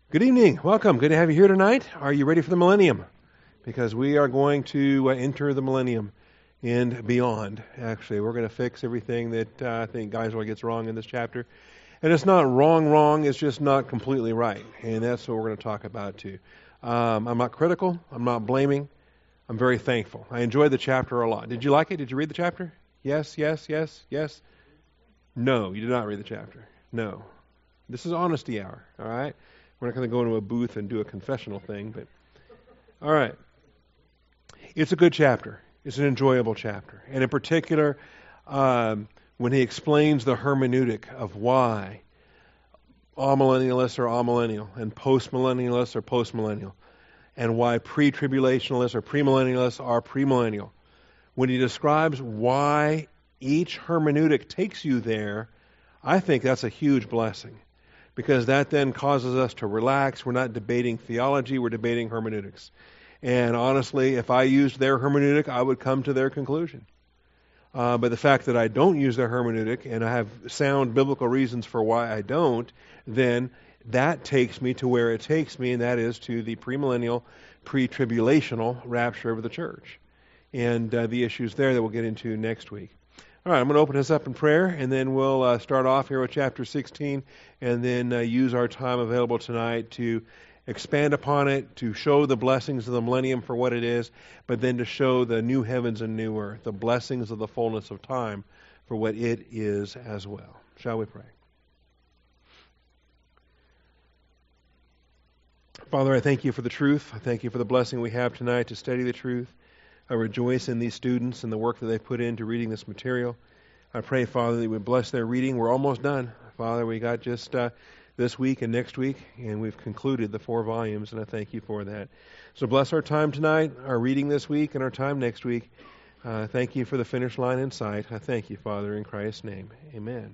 Good evening. Welcome. Good to have you here tonight. Are you ready for the millennium? Because we are going to enter the millennium and beyond. Actually, we're going to fix everything that I think Geisler gets wrong in this chapter. And it's not wrong. It's just not completely right. And that's what we're going to talk about too. I'm not critical. I'm not blaming. I'm very thankful. I enjoyed the chapter a lot. Did you like it? Did you read the chapter? Yes. No, you did not read the chapter. No. This is honesty hour. All right. We're not going to go into a booth and do a confessional thing, but all right. It's a good chapter. It's an enjoyable chapter. And in particular, when he explains the hermeneutic of why amillennialists are amillennial and postmillennialists are postmillennial, and why pre-tribulationalists or premillennialists are premillennial. When he describes why each hermeneutic takes you there, I think that's a huge blessing. Because that then causes us to relax. We're not debating theology, we're debating hermeneutics. And honestly, if I used their hermeneutic, I would come to their conclusion. But the fact that I don't use their hermeneutic, and I have sound biblical reasons for why I don't, then that takes me to where it takes me, and that is to the premillennial, pre-tribulational rapture of the church. And the issues there that we'll get into next week. All right, I'm going to open this up in prayer, and then we'll start off here with chapter 16, and then use our time available tonight to expand upon it, to show the blessings of the millennium for what it is, but then to show the new heavens and new earth, the blessings of the fullness of time for what it is as well. Shall we pray? Father, I thank you for the truth. I thank you for the blessing we have tonight to study the truth. I rejoice in these students and the work that they put into reading this material. I pray, Father, that you would bless their reading. We're almost done. Father, we got just this week and next week, and we've concluded the 4 volumes, and I thank you for that. So bless our time tonight, our reading this week, and our time next week. Thank you for the finish line in sight. I thank you, Father, in Christ's name. Amen.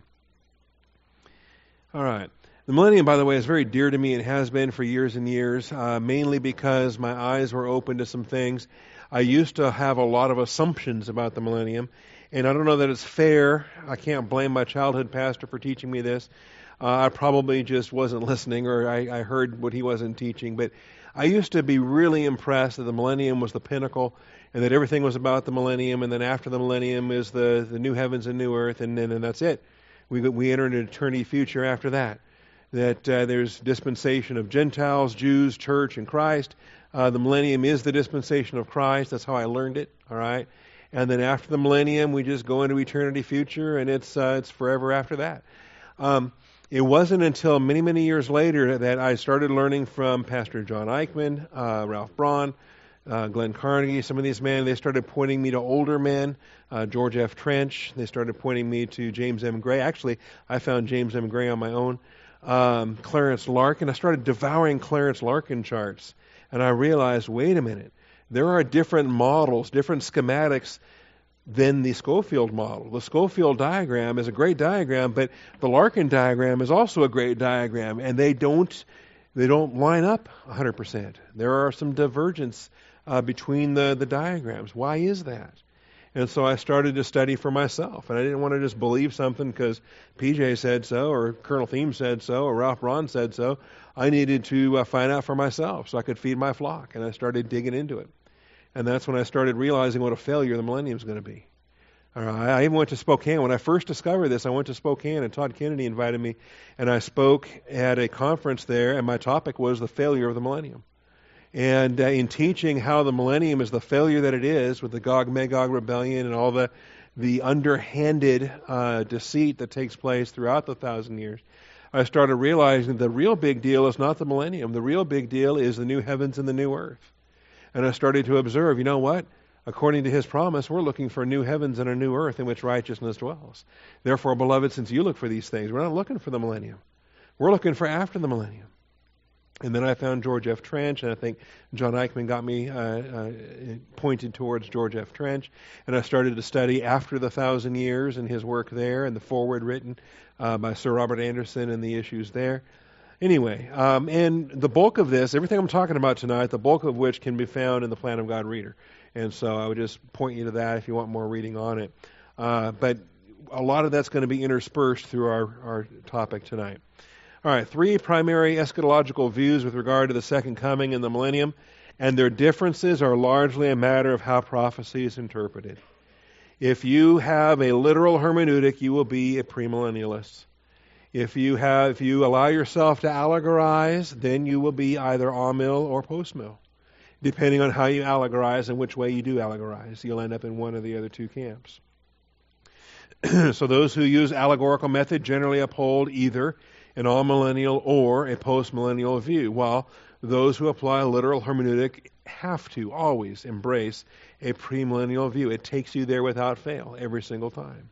All right. The millennium, by the way, is very dear to me and has been for years and years, mainly because my eyes were open to some things. I used to have a lot of assumptions about the millennium, and I don't know that it's fair. I can't blame my childhood pastor for teaching me this. I probably just wasn't listening, or I heard what he wasn't teaching. But I used to be really impressed that the millennium was the pinnacle, and that everything was about the millennium, and then after the millennium is the new heavens and new earth, and that's it. We enter into an eternity future after that. That there's dispensation of Gentiles, Jews, church, and Christ. The millennium is the dispensation of Christ. That's how I learned it. All right, and then after the millennium, we just go into eternity future, and it's forever after that. It wasn't until many, many years later that I started learning from Pastor John Eichmann, Ralph Braun, Glenn Carnegie. Some of these men, they started pointing me to older men, George F. Trench. They started pointing me to James M. Gray. Actually, I found James M. Gray on my own. Clarence Larkin. I started devouring Clarence Larkin charts, and I realized, wait a minute, there are different models, different schematics than the Schofield model. The Schofield diagram is a great diagram, but the Larkin diagram is also a great diagram, and they don't line up 100%. There are some divergence between the diagrams. Why is that? And so I started to study for myself. And I didn't want to just believe something because PJ said so, or Colonel Thiem said so, or Ralph Braun said so. I needed to find out for myself so I could feed my flock. And I started digging into it. And that's when I started realizing what a failure the millennium is going to be. I even went to Spokane. When I first discovered this, I went to Spokane, and Todd Kennedy invited me. And I spoke at a conference there, and my topic was the failure of the millennium. And in teaching how the millennium is the failure that it is, with the Gog-Magog rebellion and all the underhanded deceit that takes place throughout the 1,000 years, I started realizing the real big deal is not the millennium. The real big deal is the new heavens and the new earth. And I started to observe, you know what? According to his promise, we're looking for new heavens and a new earth in which righteousness dwells. Therefore, beloved, since you look for these things, we're not looking for the millennium. We're looking for after the millennium. And then I found George F. Trench, and I think John Eichmann got me pointed towards George F. Trench. And I started to study after the 1,000 years and his work there, and the foreword written by Sir Robert Anderson and the issues there. Anyway, and the bulk of this, everything I'm talking about tonight, the bulk of which can be found in the Plan of God Reader. And so I would just point you to that if you want more reading on it. But a lot of that's going to be interspersed through our topic tonight. All right, three primary eschatological views with regard to the second coming and the millennium, and their differences are largely a matter of how prophecy is interpreted. If you have a literal hermeneutic, you will be a premillennialist. If you allow yourself to allegorize, then you will be either amill or postmill, depending on how you allegorize and which way you do allegorize. You'll end up in one of the other two camps. So those who use allegorical method generally uphold either an all-millennial or a post-millennial view, while those who apply a literal hermeneutic have to always embrace a premillennial view. It takes you there without fail every single time.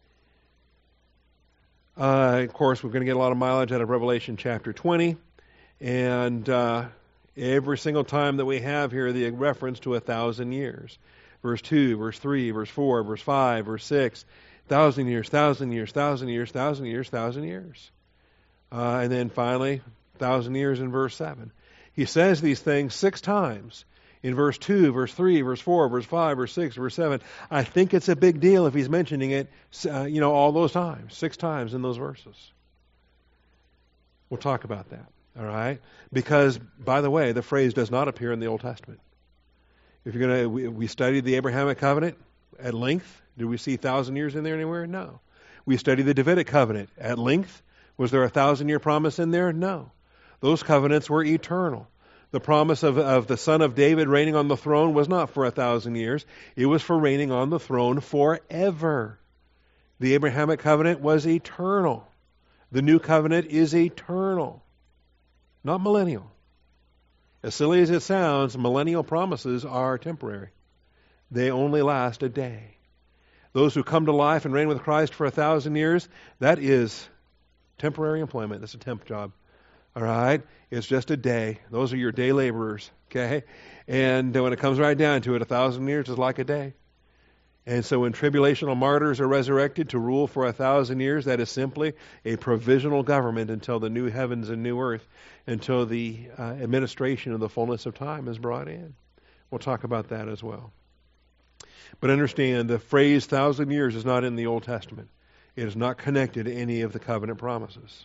Of course, we're going to get a lot of mileage out of Revelation chapter 20, and every single time that we have here the reference to 1,000 years. Verse 2, verse 3, verse 4, verse 5, verse 6, 1,000 years, 1,000 years, 1,000 years, 1,000 years, 1,000 years. And then finally, 1,000 years in verse 7. He says these things 6 times. In verse 2, verse 3, verse 4, verse 5, verse 6, verse 7. I think it's a big deal if he's mentioning it, all those times, 6 times in those verses. We'll talk about that, all right? Because, by the way, the phrase does not appear in the Old Testament. If you're going to, we studied the Abrahamic covenant at length. Did we see 1,000 years in there anywhere? No. We studied the Davidic covenant at length. Was there a 1,000-year promise in there? No. Those covenants were eternal. The promise of the son of David reigning on the throne was not for 1,000 years. It was for reigning on the throne forever. The Abrahamic covenant was eternal. The new covenant is eternal, not millennial. As silly as it sounds, millennial promises are temporary. They only last a day. Those who come to life and reign with Christ for 1,000 years, that is temporary employment. That's a temp job. All right? It's just a day. Those are your day laborers. Okay? And when it comes right down to it, 1,000 years is like a day. And so when tribulational martyrs are resurrected to rule for 1,000 years, that is simply a provisional government until the new heavens and new earth, until the administration of the fullness of time is brought in. We'll talk about that as well. But understand, the phrase 1,000 years is not in the Old Testament. It is not connected to any of the covenant promises.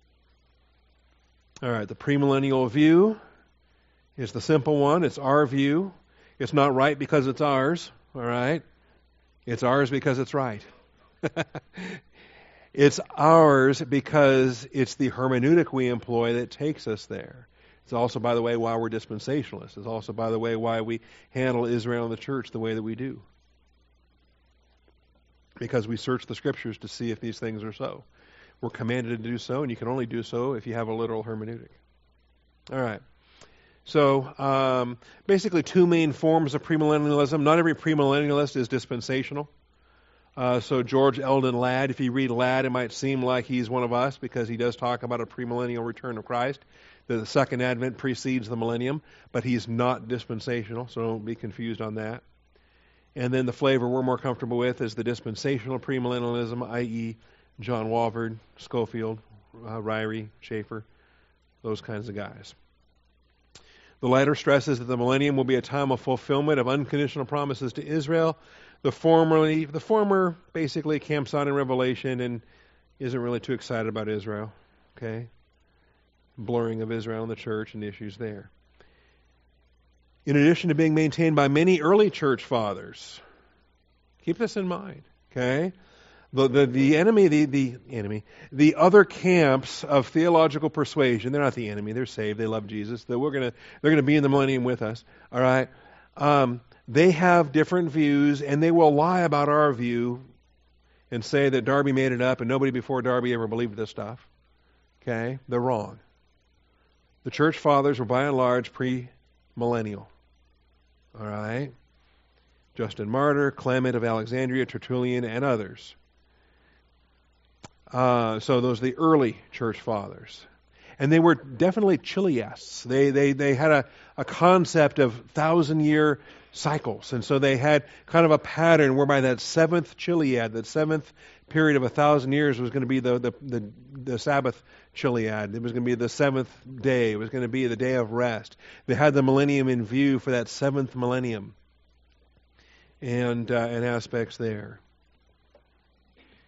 All right, the premillennial view is the simple one. It's our view. It's not right because it's ours. All right? It's ours because it's right. It's ours because it's the hermeneutic we employ that takes us there. It's also, by the way, why we're dispensationalists. It's also, by the way, why we handle Israel and the church the way that we do. Because we search the Scriptures to see if these things are so. We're commanded to do so, and you can only do so if you have a literal hermeneutic. All right. So, basically 2 main forms of premillennialism. Not every premillennialist is dispensational. So George Eldon Ladd, if you read Ladd, it might seem like he's one of us because he does talk about a premillennial return of Christ. The second advent precedes the millennium, but he's not dispensational, so don't be confused on that. And then the flavor we're more comfortable with is the dispensational premillennialism, i.e., John Walvoord, Schofield, Ryrie, Schaeffer, those kinds of guys. The latter stresses that the millennium will be a time of fulfillment of unconditional promises to Israel. The former basically camps out in Revelation and isn't really too excited about Israel. Okay? Blurring of Israel and the church and the issues there. In addition to being maintained by many early church fathers, keep this in mind. Okay? The other camps of theological persuasion, they're not the enemy, they're saved, they love Jesus, they're going to be in the millennium with us, all right? They have different views, and they will lie about our view and say that Darby made it up and nobody before Darby ever believed this stuff. Okay? They're wrong. The church fathers were by and large pre-millennial. All right? Justin Martyr, Clement of Alexandria, Tertullian, and others. So those are the early church fathers. And they were definitely chiliasts. They had a concept of 1,000-year cycles. And so they had kind of a pattern whereby that 7th chiliad, that 7th period of 1,000 years was going to be the Sabbath chiliad. It was going to be the 7th day. It was going to be the day of rest. They had the millennium in view for that 7th millennium and aspects there.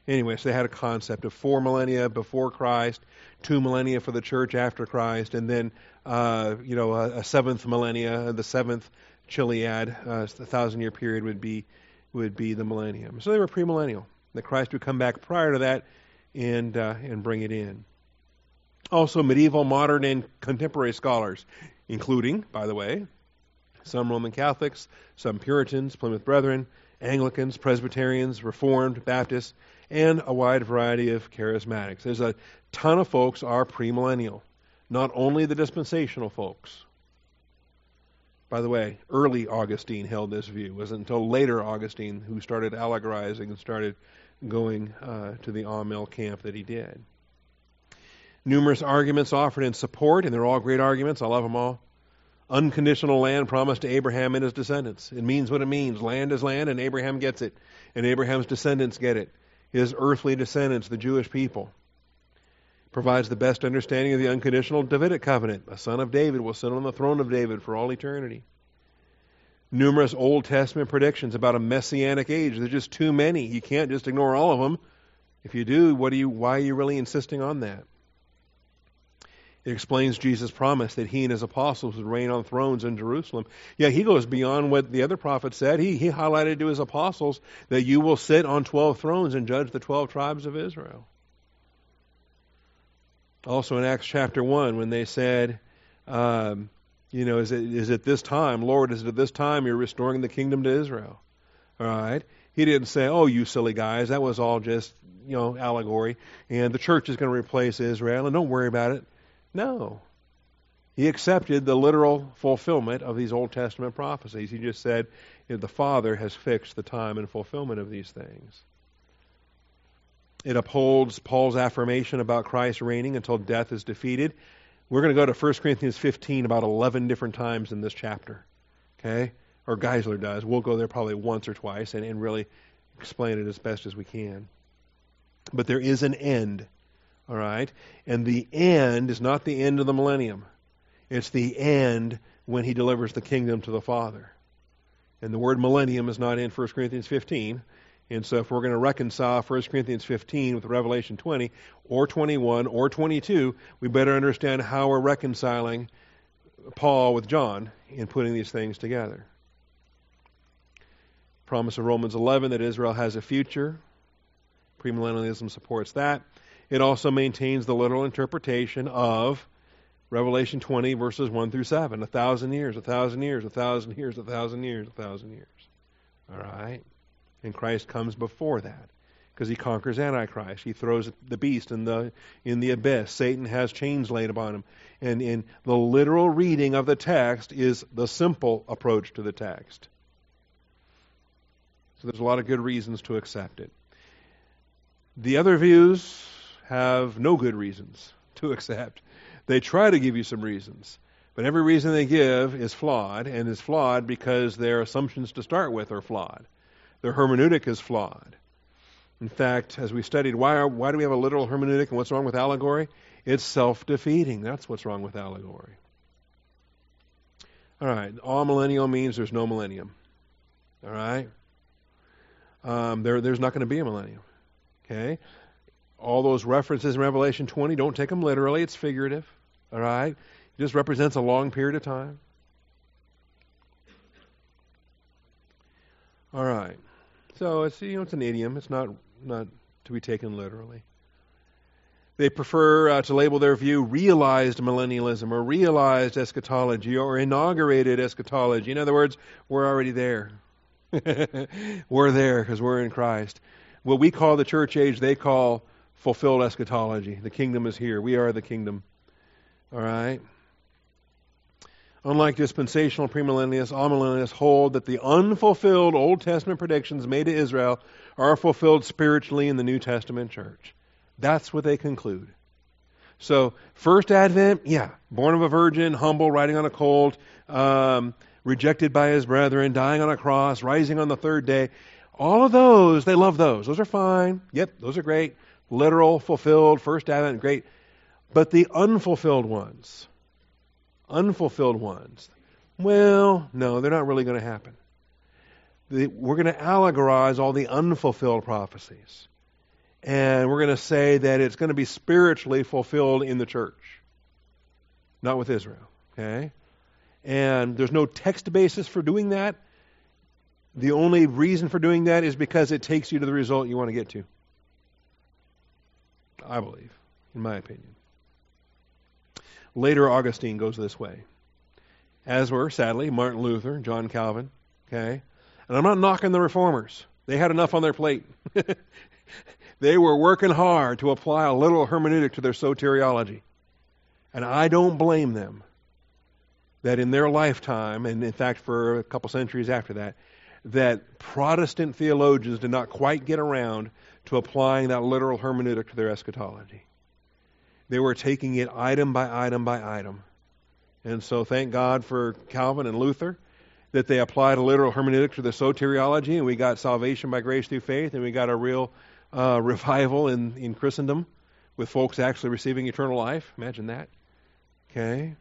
Anyway, so they had a concept of 4 millennia before Christ, 2 millennia for the church after Christ, and then a 7th millennia, the 7th Chiliad, 1,000-year period would be the millennium. So they were premillennial. That Christ would come back prior to that and bring it in. Also, medieval, modern, and contemporary scholars, including, by the way, some Roman Catholics, some Puritans, Plymouth Brethren, Anglicans, Presbyterians, Reformed, Baptists, and a wide variety of charismatics. There's a ton of folks are premillennial, not only the dispensational folks. By the way, early Augustine held this view. It wasn't until later Augustine who started allegorizing and started going to the Amel camp that he did. Numerous arguments offered in support, and they're all great arguments. I love them all. Unconditional land promised to Abraham and his descendants. It means what it means. Land is land, and Abraham gets it. And Abraham's descendants get it. His earthly descendants, the Jewish people. Provides the best understanding of the unconditional Davidic covenant. A son of David will sit on the throne of David for all eternity. Numerous Old Testament predictions about a messianic age. There's just too many. You can't just ignore all of them. If you do, why are you really insisting on that? It explains Jesus' promise that he and his apostles would reign on thrones in Jerusalem. Yeah, he goes beyond what the other prophet said. He highlighted to his apostles that you will sit on 12 thrones and judge the 12 tribes of Israel. Also in Acts chapter 1, when they said, is it this time, Lord, is it at this time you're restoring the kingdom to Israel? All right. He didn't say, oh, you silly guys, that was all just, allegory, and the church is going to replace Israel, and don't worry about it. No. He accepted the literal fulfillment of these Old Testament prophecies. He just said, the Father has fixed the time and fulfillment of these things. It upholds Paul's affirmation about Christ reigning until death is defeated. We're going to go to 1 Corinthians 15 about 11 different times in this chapter. Okay? Or Geisler does. We'll go there probably once or twice and really explain it as best as we can. But there is an end. All right? And the end is not the end of the millennium. It's the end when he delivers the kingdom to the Father. And the word millennium is not in 1 Corinthians 15. And so if we're going to reconcile 1 Corinthians 15 with Revelation 20 or 21 or 22, we better understand how we're reconciling Paul with John in putting these things together. Promise of Romans 11 that Israel has a future. Premillennialism supports that. It also maintains the literal interpretation of Revelation 20, verses 1 through 7. 1,000 years, 1,000 years, 1,000 years, 1,000 years, 1,000 years. All right? And Christ comes before that because he conquers Antichrist. He throws the beast in the abyss. Satan has chains laid upon him. And in the literal reading of the text is the simple approach to the text. So there's a lot of good reasons to accept it. The other views have no good reasons to accept. They try to give you some reasons, but every reason they give is flawed, and is flawed because their assumptions to start with are flawed. Their hermeneutic is flawed. In fact, as we studied, why do we have a literal hermeneutic and what's wrong with allegory? It's self-defeating. That's what's wrong with allegory. All right, all millennial means there's no millennium. All right? There's not going to be a millennium. Okay? All those references in Revelation 20, don't take them literally. It's figurative. All right? It just represents a long period of time. All right. So it's it's an idiom. It's not to be taken literally. They prefer to label their view realized millennialism or realized eschatology or inaugurated eschatology. In other words, we're already there. We're there because we're in Christ. What we call the church age, they call fulfilled eschatology. The kingdom is here. We are the kingdom. All right? Unlike dispensational premillennialists, amillennialists hold that the unfulfilled Old Testament predictions made to Israel are fulfilled spiritually in the New Testament church. That's what they conclude. So, first advent, born of a virgin, humble, riding on a colt, rejected by his brethren, dying on a cross, rising on the third day. All of those, they love those. Those are fine. Yep, those are great. Literal, fulfilled, first advent, great. But the unfulfilled ones, well, no, they're not really going to happen. We're going to allegorize all the unfulfilled prophecies. and we're going to say that it's going to be spiritually fulfilled in the church, not with Israel. Okay? And there's no text basis for doing that. The only reason for doing that is because it takes you to the result you want to get to. I believe, in my opinion. Later, Augustine goes this way. As were, sadly, Martin Luther, John Calvin. Okay? And I'm not knocking the reformers. They had enough on their plate. They were working hard to apply a literal hermeneutic to their soteriology. And I don't blame them that in their lifetime, and in fact for a couple centuries after that, that Protestant theologians did not quite get around to applying that literal hermeneutic to their eschatology. They were taking it item by item by item. And so thank God for Calvin and Luther that they applied a literal hermeneutic to the soteriology, and we got salvation by grace through faith, and we got a real revival in Christendom with folks actually receiving eternal life. Imagine that. Okay?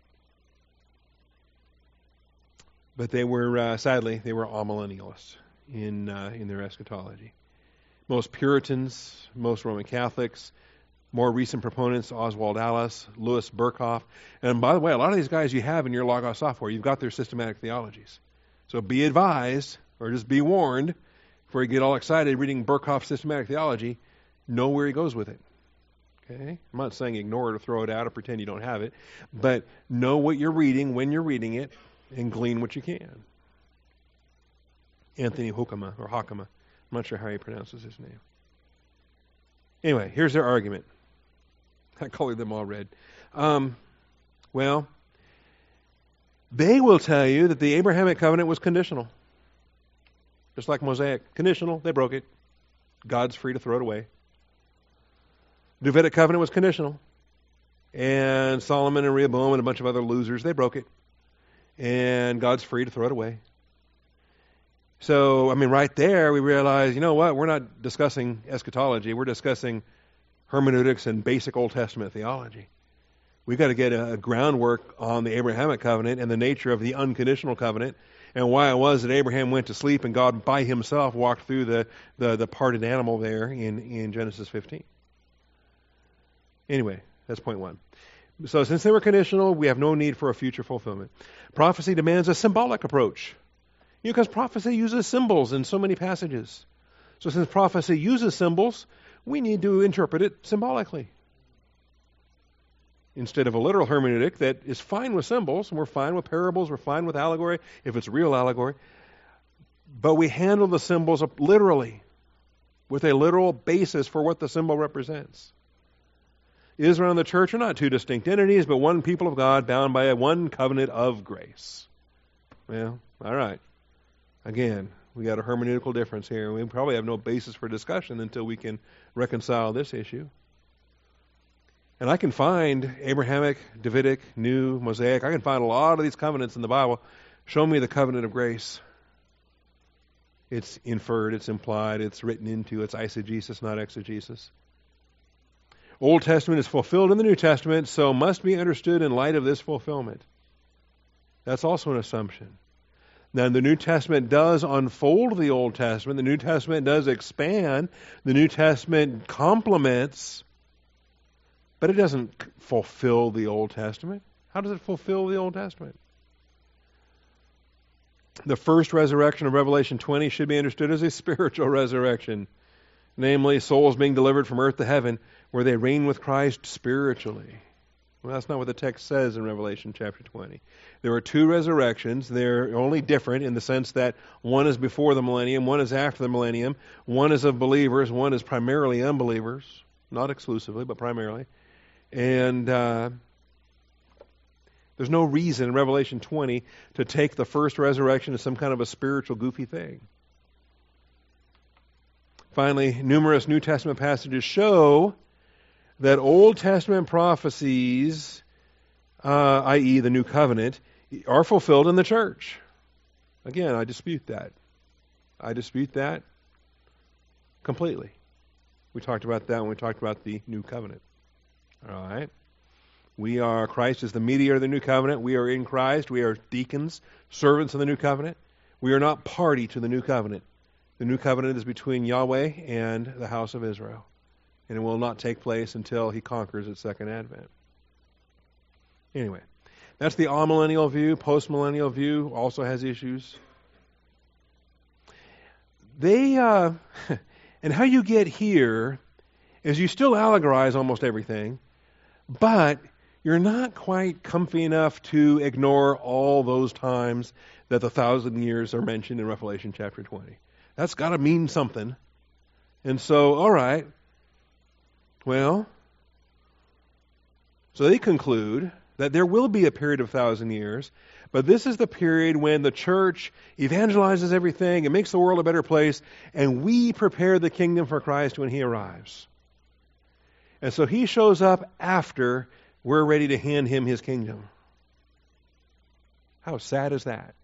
But they were, sadly, they were amillennialists in their eschatology. Most Puritans, most Roman Catholics, more recent proponents, Oswald Alice, Louis Berkhoff. And by the way, a lot of these guys you have in your Logos software, you've got their systematic theologies. So be advised, or just be warned, before you get all excited reading Berkhoff's systematic theology, know where he goes with it. Okay? I'm not saying ignore it or throw it out or pretend you don't have it, but know what you're reading when you're reading it, and glean what you can. Anthony Hoekema, or Hakema. I'm not sure how he pronounces his name. Anyway, here's their argument. I colored them all red. Well, they will tell you that the Abrahamic covenant was conditional. Just like Mosaic. Conditional, they broke it. God's free to throw it away. The Davidic covenant was conditional. And Solomon and Rehoboam and a bunch of other losers, they broke it. And God's free to throw it away. So, right there we realize, you know what? We're not discussing eschatology. We're discussing hermeneutics and basic Old Testament theology. We've got to get a groundwork on the Abrahamic covenant and the nature of the unconditional covenant and why it was that Abraham went to sleep and God by himself walked through the parted animal there in Genesis 15. Anyway, that's point one. So since they were conditional, we have no need for a future fulfillment. Prophecy demands a symbolic approach. Because prophecy uses symbols in so many passages. So since prophecy uses symbols, we need to interpret it symbolically. Instead of a literal hermeneutic that is fine with symbols, and we're fine with parables, we're fine with allegory, if it's real allegory. But we handle the symbols literally, with a literal basis for what the symbol represents. Israel and the church are not two distinct entities, but one people of God bound by one covenant of grace. Well, all right. Again, we got a hermeneutical difference here. We probably have no basis for discussion until we can reconcile this issue. And I can find Abrahamic, Davidic, New, Mosaic. I can find a lot of these covenants in the Bible. Show me the covenant of grace. It's inferred, it's implied, it's written into, it's eisegesis, not exegesis. Old Testament is fulfilled in the New Testament, so must be understood in light of this fulfillment. That's also an assumption. Now, the New Testament does unfold the Old Testament. The New Testament does expand. The New Testament complements, but it doesn't fulfill the Old Testament. How does it fulfill the Old Testament? The first resurrection of Revelation 20 should be understood as a spiritual resurrection, namely souls being delivered from earth to heaven, where they reign with Christ spiritually. Well, that's not what the text says in Revelation chapter 20. There are two resurrections. They're only different in the sense that one is before the millennium, one is after the millennium. One is of believers, one is primarily unbelievers. Not exclusively, but primarily. And there's no reason in Revelation 20 to take the first resurrection as some kind of a spiritual goofy thing. Finally, numerous New Testament passages show that Old Testament prophecies, i.e. the New Covenant, are fulfilled in the church. Again, I dispute that. I dispute that completely. We talked about that when we talked about the New Covenant. All right? Christ is the mediator of the New Covenant. We are in Christ. We are deacons, servants of the New Covenant. We are not party to the New Covenant. The New Covenant is between Yahweh and the house of Israel. and it will not take place until he conquers at second advent. Anyway, that's the amillennial view. Postmillennial view also has issues. They and how you get here is you still allegorize almost everything, but you're not quite comfy enough to ignore all those times that the 1,000 years are mentioned in Revelation chapter 20. That's got to mean something. And so, all right, well, so they conclude that there will be a period of 1,000 years, but this is the period when the church evangelizes everything and makes the world a better place, and we prepare the kingdom for Christ when he arrives. And so he shows up after we're ready to hand him his kingdom. How sad is that?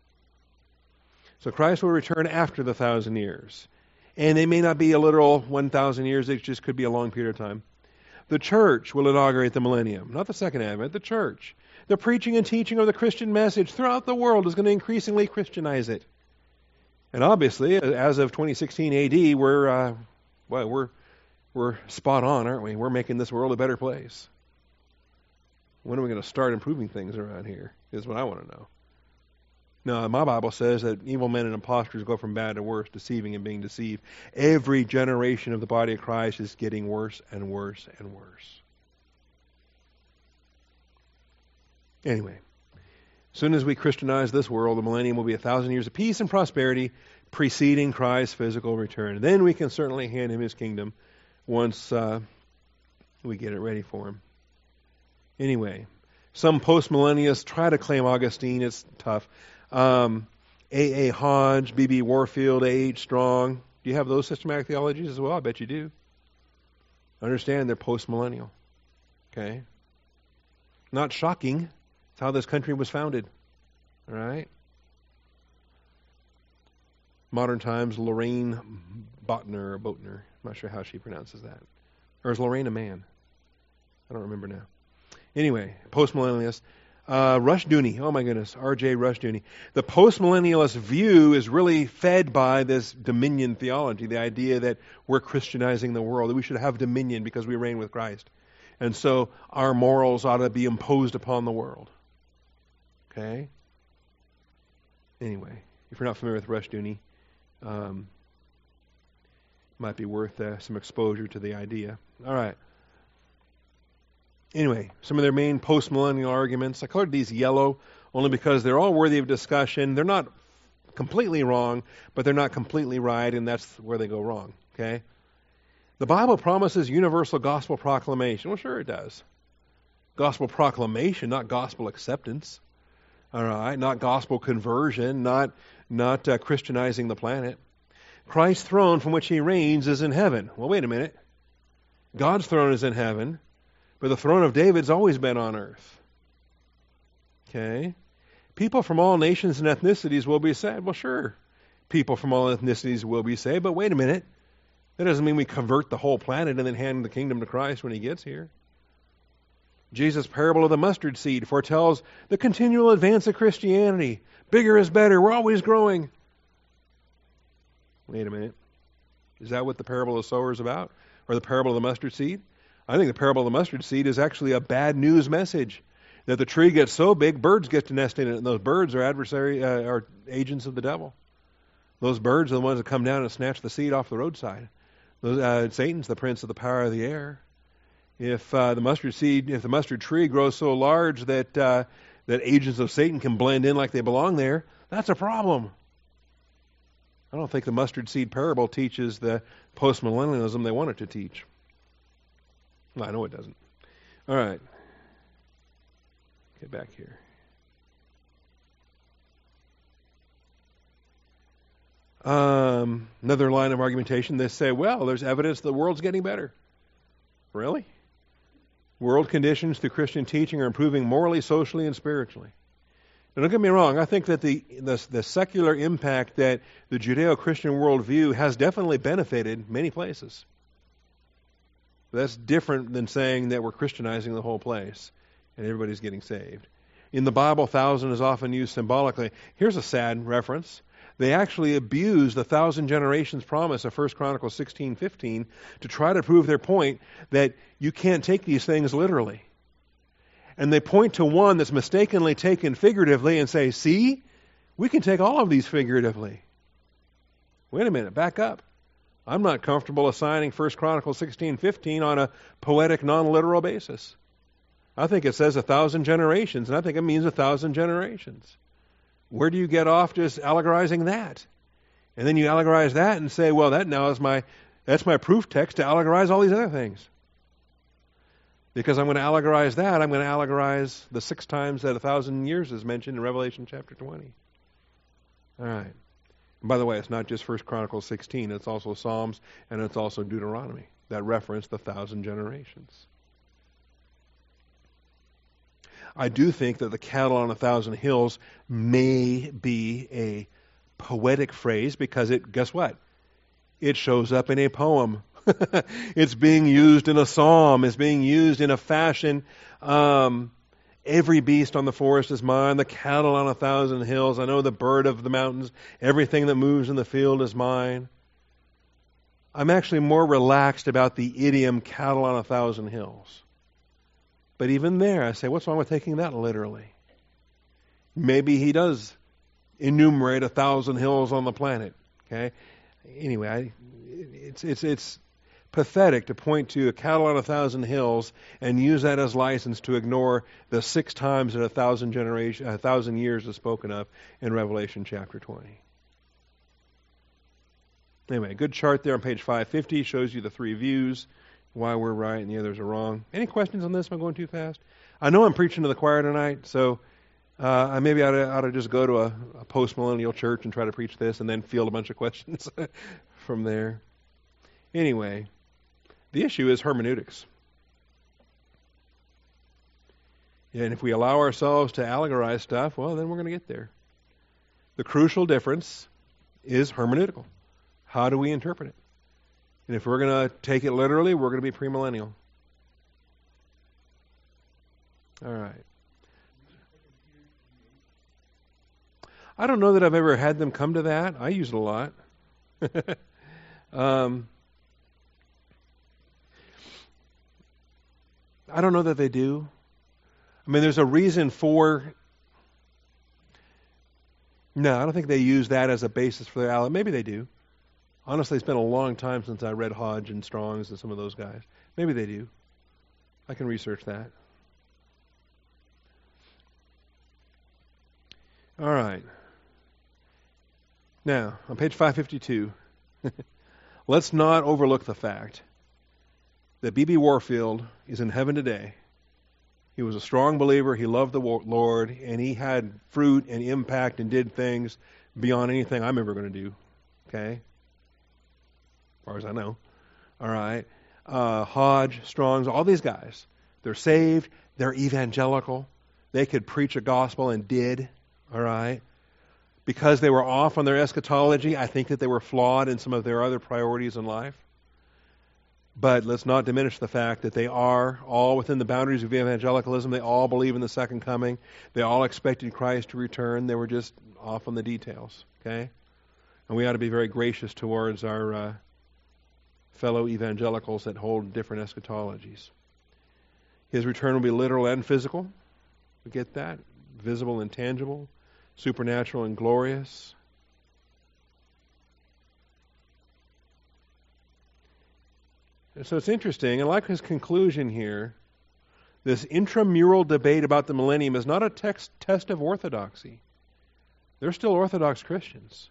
So Christ will return after the 1,000 years. And it may not be a literal 1,000 years, it just could be a long period of time. The church will inaugurate the millennium, not the second advent, the church. The preaching and teaching of the Christian message throughout the world is going to increasingly Christianize it. And obviously, as of 2016 AD, we're spot on, aren't we? We're making this world a better place. When are we going to start improving things around here, is what I want to know. No, my Bible says that evil men and impostors go from bad to worse, deceiving and being deceived. Every generation of the body of Christ is getting worse and worse and worse. Anyway, as soon as we Christianize this world, the millennium will be 1,000 years of peace and prosperity preceding Christ's physical return. Then we can certainly hand him his kingdom once we get it ready for him. Anyway, some postmillennialists try to claim Augustine. It's tough. A. Hodge, B.B. Warfield, A.H. Strong. Do you have those systematic theologies as well? I bet you do. Understand they're postmillennial. Okay? Not shocking. It's how this country was founded. All right? Modern times, Lorraine Botner, or Boatner. I'm not sure how she pronounces that. Or is Lorraine a man? I don't remember now. Anyway, postmillennialist. Rushdoony. Oh my goodness. R.J. Rushdoony. The postmillennialist view is really fed by this dominion theology, the idea that we're Christianizing the world, that we should have dominion because we reign with Christ. And so our morals ought to be imposed upon the world. Okay? Anyway, if you're not familiar with Rushdoony, might be worth some exposure to the idea. All right. Anyway, some of their main postmillennial arguments. I colored these yellow only because they're all worthy of discussion. They're not completely wrong, but they're not completely right, and that's where they go wrong. Okay? The Bible promises universal gospel proclamation. Well, sure it does. Gospel proclamation, not gospel acceptance. All right? Not gospel conversion, not Christianizing the planet. Christ's throne from which he reigns is in heaven. Well, wait a minute. God's throne is in heaven. But the throne of David's always been on earth. Okay? People from all nations and ethnicities will be saved. Well, sure. People from all ethnicities will be saved. But wait a minute. That doesn't mean we convert the whole planet and then hand the kingdom to Christ when he gets here. Jesus' parable of the mustard seed foretells the continual advance of Christianity. Bigger is better. We're always growing. Wait a minute. Is that what the parable of the sower is about? Or the parable of the mustard seed? I think the parable of the mustard seed is actually a bad news message. That the tree gets so big, birds get to nest in it, and those birds are are agents of the devil. Those birds are the ones that come down and snatch the seed off the roadside. Satan's the prince of the power of the air. If the mustard tree grows so large that agents of Satan can blend in like they belong there, that's a problem. I don't think the mustard seed parable teaches the postmillennialism they want it to teach. Well, I know it doesn't. All right. Get back here. Another line of argumentation, they say, well, there's evidence the world's getting better. Really? World conditions through Christian teaching are improving morally, socially, and spiritually. Now, don't get me wrong. I think that the secular impact that the Judeo-Christian worldview has definitely benefited many places. That's different than saying that we're Christianizing the whole place and everybody's getting saved. In the Bible, 1,000 is often used symbolically. Here's a sad reference. They actually abuse the 1,000 generations promise of 1 Chronicles 16:15 to try to prove their point that you can't take these things literally. And they point to one that's mistakenly taken figuratively and say, see, we can take all of these figuratively. Wait a minute, back up. I'm not comfortable assigning 1 Chronicles 16:15 on a poetic, non-literal basis. I think it says 1,000 generations, and I think it means 1,000 generations. Where do you get off just allegorizing that? And then you allegorize that and say, well, that's my proof text to allegorize all these other things. Because I'm going to allegorize that, I'm going to allegorize the 6 times that 1,000 years is mentioned in Revelation chapter 20. All right. And by the way, it's not just 1 Chronicles 16, it's also Psalms, and it's also Deuteronomy that reference the 1,000 generations. I do think that the cattle on 1,000 hills may be a poetic phrase because guess what? It shows up in a poem. It's being used in a psalm. It's being used in a fashion. Every beast on the forest is mine, the cattle on 1,000 hills. I know the bird of the mountains. Everything that moves in the field is mine. I'm actually more relaxed about the idiom cattle on 1,000 hills. But even there, I say, what's wrong with taking that literally? Maybe he does enumerate 1,000 hills on the planet. Okay. Anyway, it's pathetic to point to a cattle on 1,000 hills and use that as license to ignore the 6 times that 1,000 years is spoken of in Revelation chapter 20. Anyway, good chart there on page 550 shows you the 3 views, why we're right and the others are wrong. Any questions on this? Am I going too fast? I know I'm preaching to the choir tonight, so I maybe ought to just go to a post-millennial church and try to preach this and then field a bunch of questions from there. Anyway, the issue is hermeneutics. And if we allow ourselves to allegorize stuff, well, then we're going to get there. The crucial difference is hermeneutical. How do we interpret it? And if we're going to take it literally, we're going to be premillennial. All right. I don't know that I've ever had them come to that. I use it a lot. I don't know that they do. I mean, there's a reason for... No, I don't think they use that as a basis for their alibi. Maybe they do. Honestly, it's been a long time since I read Hodge and Strong's and some of those guys. Maybe they do. I can research that. All right. Now, on page 552, let's not overlook the fact that B.B. Warfield is in heaven today. He was a strong believer. He loved the Lord, and he had fruit and impact and did things beyond anything I'm ever going to do. Okay? As far as I know. All right. Hodge, Strong's, all these guys. They're saved. They're evangelical. They could preach a gospel and did. All right. Because they were off on their eschatology, I think that they were flawed in some of their other priorities in life. But let's not diminish the fact that they are all within the boundaries of evangelicalism. They all believe in the second coming. They all expected Christ to return. They were just off on the details. Okay? And we ought to be very gracious towards our fellow evangelicals that hold different eschatologies. His return will be literal and physical. We get that? Visible and tangible. Supernatural and glorious. And so it's interesting, and like his conclusion here, this intramural debate about the millennium is not a test of orthodoxy. They're still Orthodox Christians.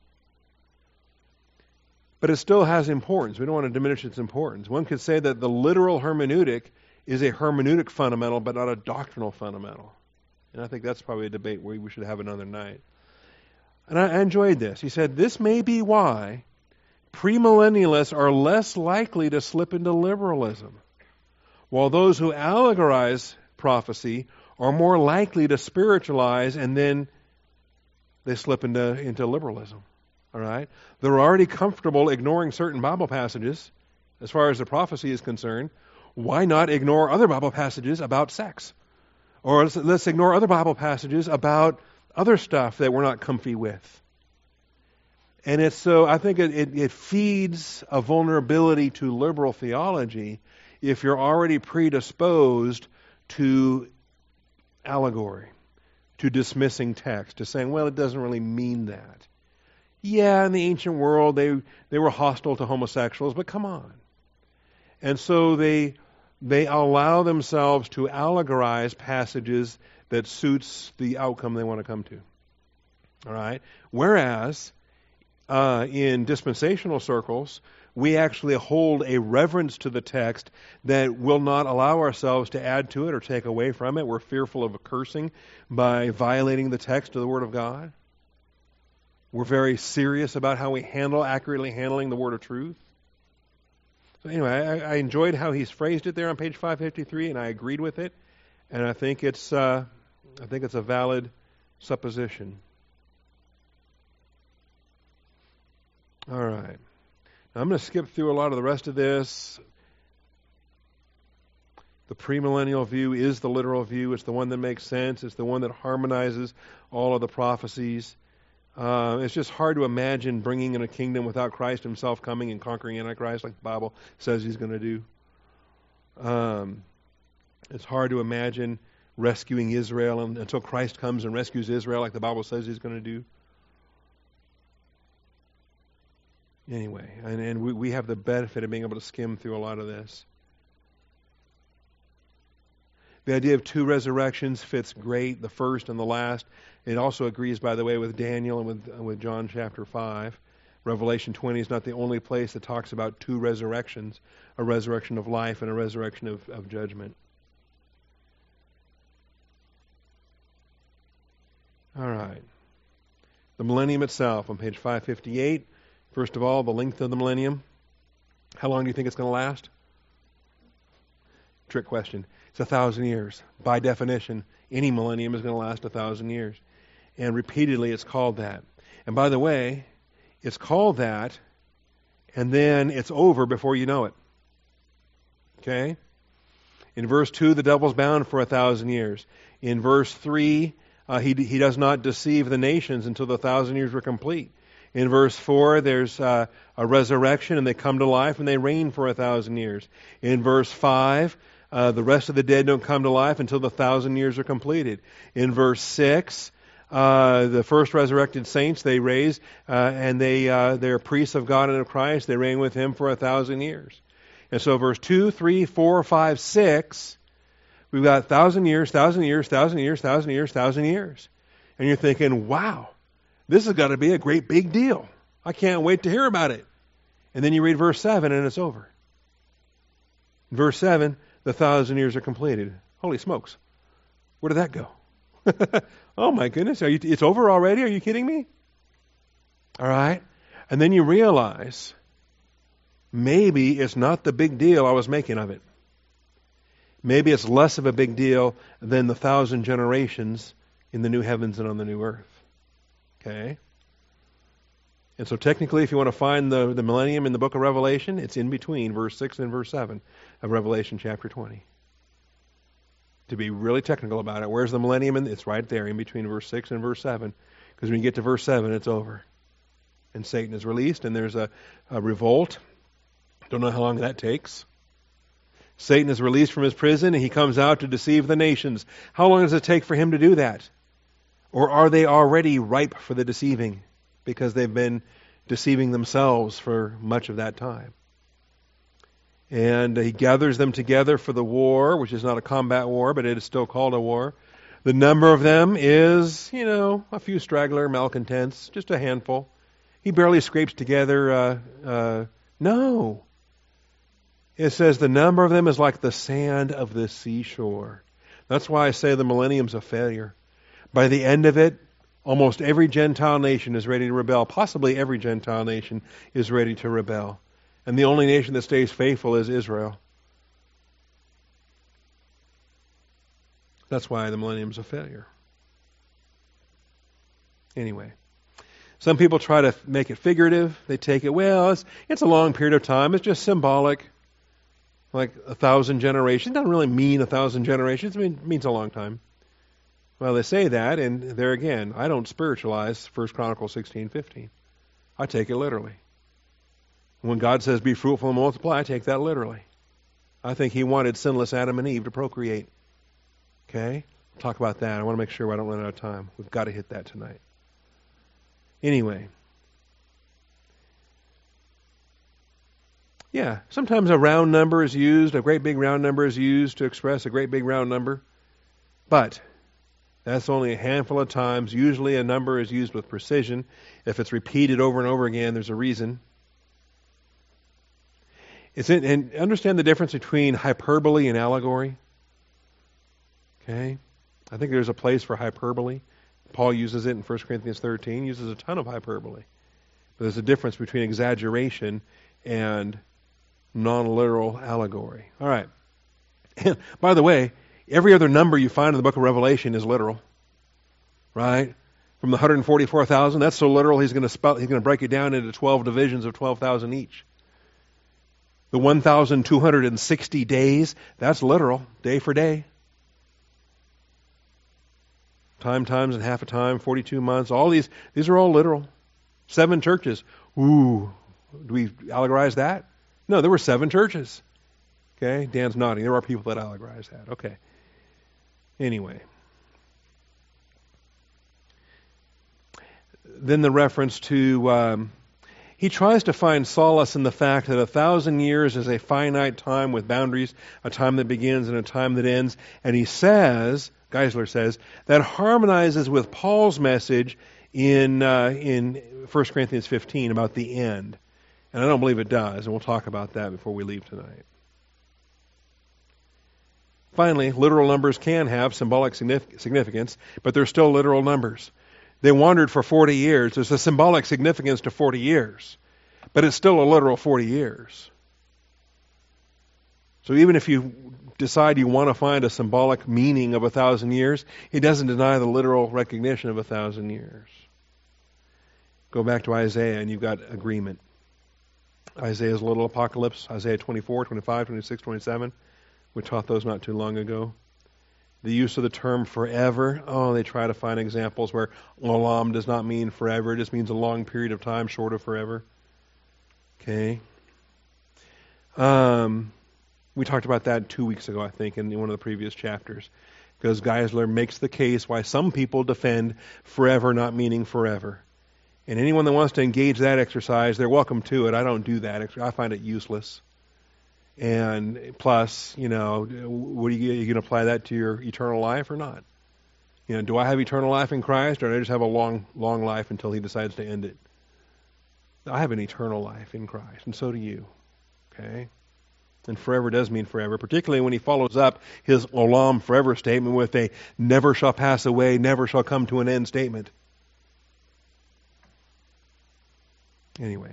But it still has importance. We don't want to diminish its importance. One could say that the literal hermeneutic is a hermeneutic fundamental, but not a doctrinal fundamental. And I think that's probably a debate we should have another night. And I enjoyed this. He said, this may be why premillennialists are less likely to slip into liberalism, while those who allegorize prophecy are more likely to spiritualize and then they slip into liberalism. All right? They're already comfortable ignoring certain Bible passages as far as the prophecy is concerned. Why not ignore other Bible passages about sex? Or let's ignore other Bible passages about other stuff that we're not comfy with. And it's so, I think it feeds a vulnerability to liberal theology if you're already predisposed to allegory, to dismissing text, to saying, well, it doesn't really mean that. Yeah, in the ancient world, they were hostile to homosexuals, but come on. And so they allow themselves to allegorize passages that suits the outcome they want to come to. All right? Whereas, in dispensational circles, we actually hold a reverence to the text that will not allow ourselves to add to it or take away from it. We're fearful of cursing by violating the text of the Word of God. We're very serious about how we accurately handling the Word of truth. So anyway, I enjoyed how he's phrased it there on page 553, and I agreed with it. And I think it's a valid supposition. All right. Now I'm going to skip through a lot of the rest of this. The premillennial view is the literal view. It's the one that makes sense. It's the one that harmonizes all of the prophecies. It's just hard to imagine bringing in a kingdom without Christ himself coming and conquering Antichrist like the Bible says he's going to do. It's hard to imagine rescuing Israel until Christ comes and rescues Israel like the Bible says he's going to do. Anyway, and we have the benefit of being able to skim through a lot of this. The idea of two resurrections fits great, the first and the last. It also agrees, by the way, with Daniel and with John chapter 5. Revelation 20 is not the only place that talks about two resurrections, a resurrection of life and a resurrection of judgment. All right. The millennium itself on page 558. First of all, the length of the millennium. How long do you think it's going to last? Trick question. It's 1,000 years. By definition, any millennium is going to last 1,000 years. And repeatedly it's called that. And by the way, it's called that, and then it's over before you know it. Okay? In verse 2, the devil's bound for 1,000 years. In verse 3, he does not deceive the nations until the 1,000 years are complete. In verse 4, there's a resurrection, and they come to life, and they reign for 1,000 years. In verse 5, the rest of the dead don't come to life until the 1,000 years are completed. In verse 6, the first resurrected saints, they raise, and they're priests of God and of Christ. They reign with Him for 1,000 years. And so verse 2, 3, 4, 5, 6, we've got 1,000 years, 1,000 years, 1,000 years, 1,000 years, 1,000 years. And you're thinking, wow, this has got to be a great big deal. I can't wait to hear about it. And then you read verse 7 and it's over. In verse 7, the 1,000 years are completed. Holy smokes. Where did that go? Oh my goodness, it's over already? Are you kidding me? All right. And then you realize maybe it's not the big deal I was making of it. Maybe it's less of a big deal than the 1,000 generations in the new heavens and on the new earth. Okay? And so technically, if you want to find the millennium in the book of Revelation, it's in between verse 6 and verse 7 of Revelation chapter 20. To be really technical about it, where's the millennium? It's right there in between verse 6 and verse 7. Because when you get to verse 7, it's over. And Satan is released, and there's a revolt. Don't know how long that takes. Satan is released from his prison, and he comes out to deceive the nations. How long does it take for him to do that? Or are they already ripe for the deceiving? Because they've been deceiving themselves for much of that time. And he gathers them together for the war, which is not a combat war, but it is still called a war. The number of them is, a few straggler malcontents, just a handful. He barely scrapes together, no. It says the number of them is like the sand of the seashore. That's why I say the millennium's a failure. By the end of it, almost every Gentile nation is ready to rebel. Possibly every Gentile nation is ready to rebel. And the only nation that stays faithful is Israel. That's why the millennium's a failure. Anyway, some people try to make it figurative. They take it, it's a long period of time. It's just symbolic. Like 1,000 generations. It doesn't really mean 1,000 generations. It means a long time. Well, they say that, and there again, I don't spiritualize 1 Chronicles 16:15. I take it literally. When God says be fruitful and multiply, I take that literally. I think He wanted sinless Adam and Eve to procreate. Okay? We'll talk about that. I want to make sure I don't run out of time. We've got to hit that tonight. Anyway. Yeah, sometimes a round number is used, a great big round number is used to express a great big round number. But that's only a handful of times. Usually a number is used with precision. If it's repeated over and over again, there's a reason. And understand the difference between hyperbole and allegory. Okay? I think there's a place for hyperbole. Paul uses it in 1 Corinthians 13. He uses a ton of hyperbole. But there's a difference between exaggeration and non-literal allegory. All right. And by the way, every other number you find in the book of Revelation is literal. Right? From the 144,000, that's so literal he's going to break it down into 12 divisions of 12,000 each. The 1,260 days, that's literal, day for day. Times and half a time, 42 months, all these are all literal. 7 churches. Ooh, do we allegorize that? No, there were 7 churches. Okay, Dan's nodding. There are people that allegorize that. Okay. Anyway. Then the reference to... he tries to find solace in the fact that 1,000 years is a finite time with boundaries, a time that begins and a time that ends. And he says, Geisler says, that harmonizes with Paul's message in 1 Corinthians 15 about the end. And I don't believe it does, and we'll talk about that before we leave tonight. Finally, literal numbers can have symbolic significance, but they're still literal numbers. They wandered for 40 years. There's a symbolic significance to 40 years. But it's still a literal 40 years. So even if you decide you want to find a symbolic meaning of 1,000 years, he doesn't deny the literal recognition of 1,000 years. Go back to Isaiah and you've got agreement. Isaiah's little apocalypse, Isaiah 24, 25, 26, 27. We taught those not too long ago. The use of the term forever. Oh, they try to find examples where olam does not mean forever. It just means a long period of time short of forever. Okay. We talked about that 2 weeks ago, I think, in one of the previous chapters. Because Geisler makes the case why some people defend forever not meaning forever. And anyone that wants to engage that exercise, they're welcome to it. I don't do that. I find it useless. And plus, what are you going to apply that to your eternal life or not? Do I have eternal life in Christ, or do I just have a long, long life until He decides to end it? I have an eternal life in Christ, and so do you. Okay? And forever does mean forever, particularly when he follows up his olam forever statement with a never shall pass away, never shall come to an end statement. Anyway.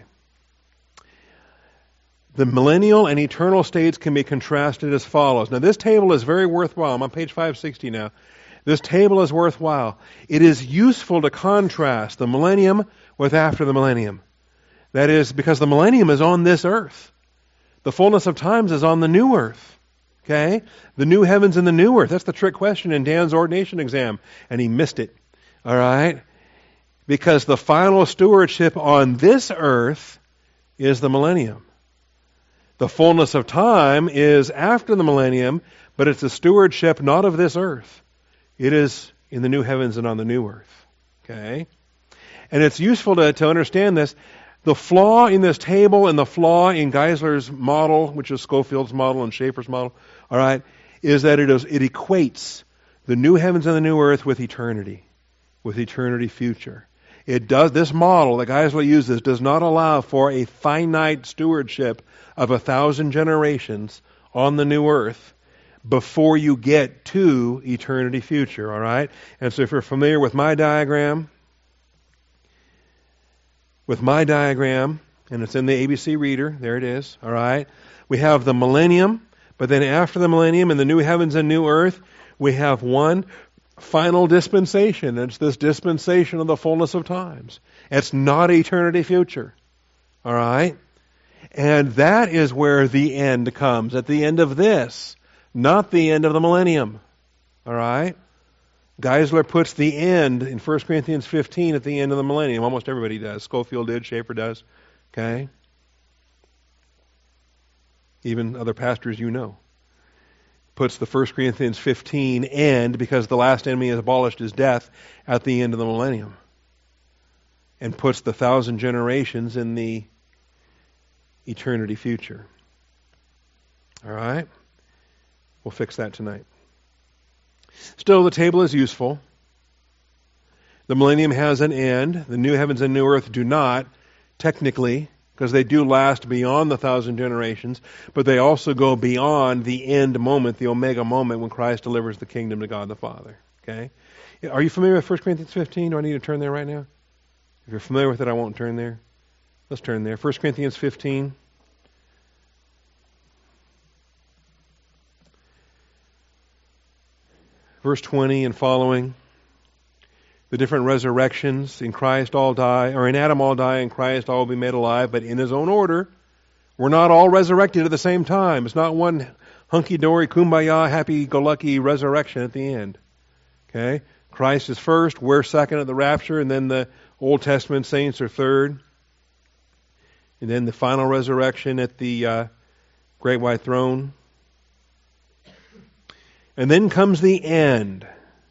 The millennial and eternal states can be contrasted as follows. Now this table is very worthwhile. I'm on page 560 now. This table is worthwhile. It is useful to contrast the millennium with after the millennium. That is, because the millennium is on this earth. The fullness of times is on the new earth. Okay? The new heavens and the new earth. That's the trick question in Dan's ordination exam. And he missed it. All right? Because the final stewardship on this earth is the millennium. The fullness of time is after the millennium, but it's a stewardship not of this earth. It is in the new heavens and on the new earth. Okay? And it's useful to understand this. The flaw in this table and the flaw in Geisler's model, which is Schofield's model and Schaeffer's model, all right, is that it equates the new heavens and the new earth with eternity future. It does. This model that Geisler uses does not allow for a finite stewardship of 1,000 generations on the new earth before you get to eternity future. All right. And so, if you're familiar with my diagram, and it's in the ABC Reader, there it is. All right. We have the millennium, but then after the millennium in the new heavens and new earth, we have one final dispensation. It's this dispensation of the fullness of times. It's not eternity future. All right? And that is where the end comes. At the end of this. Not the end of the millennium. All right? Geisler puts the end in 1 Corinthians 15 at the end of the millennium. Almost everybody does. Schofield did, Schaeffer does. Okay? Even other pastors you know. Puts the 1 Corinthians 15 end, because the last enemy is abolished is death, at the end of the millennium. And puts the 1,000 generations in the eternity future. All right? We'll fix that tonight. Still, the table is useful. The millennium has an end. The new heavens and new earth do not, technically, because they do last beyond the 1,000 generations, but they also go beyond the end moment, the omega moment, when Christ delivers the kingdom to God the Father. Okay? Are you familiar with 1 Corinthians 15? Do I need to turn there right now? If you're familiar with it, I won't turn there. Let's turn there. 1 Corinthians 15. Verse 20 and following, the different resurrections. In Christ all die, or in Adam all die, in Christ all will be made alive, but in his own order. We're not all resurrected at the same time. It's not one hunky-dory, kumbaya, happy-go-lucky resurrection at the end. Okay? Christ is first, we're second at the rapture, and then the Old Testament saints are third. And then the final resurrection at the great white throne. And then comes the end.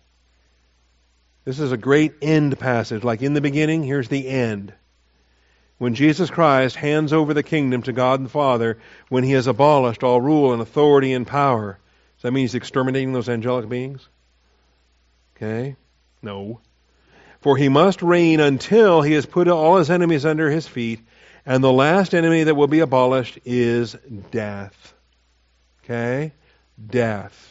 This is a great end passage. Like in the beginning, here's the end. When Jesus Christ hands over the kingdom to God the Father, when He has abolished all rule and authority and power. Does that mean He's exterminating those angelic beings? Okay? No. For He must reign until He has put all His enemies under His feet, and the last enemy that will be abolished is death. Okay? Death.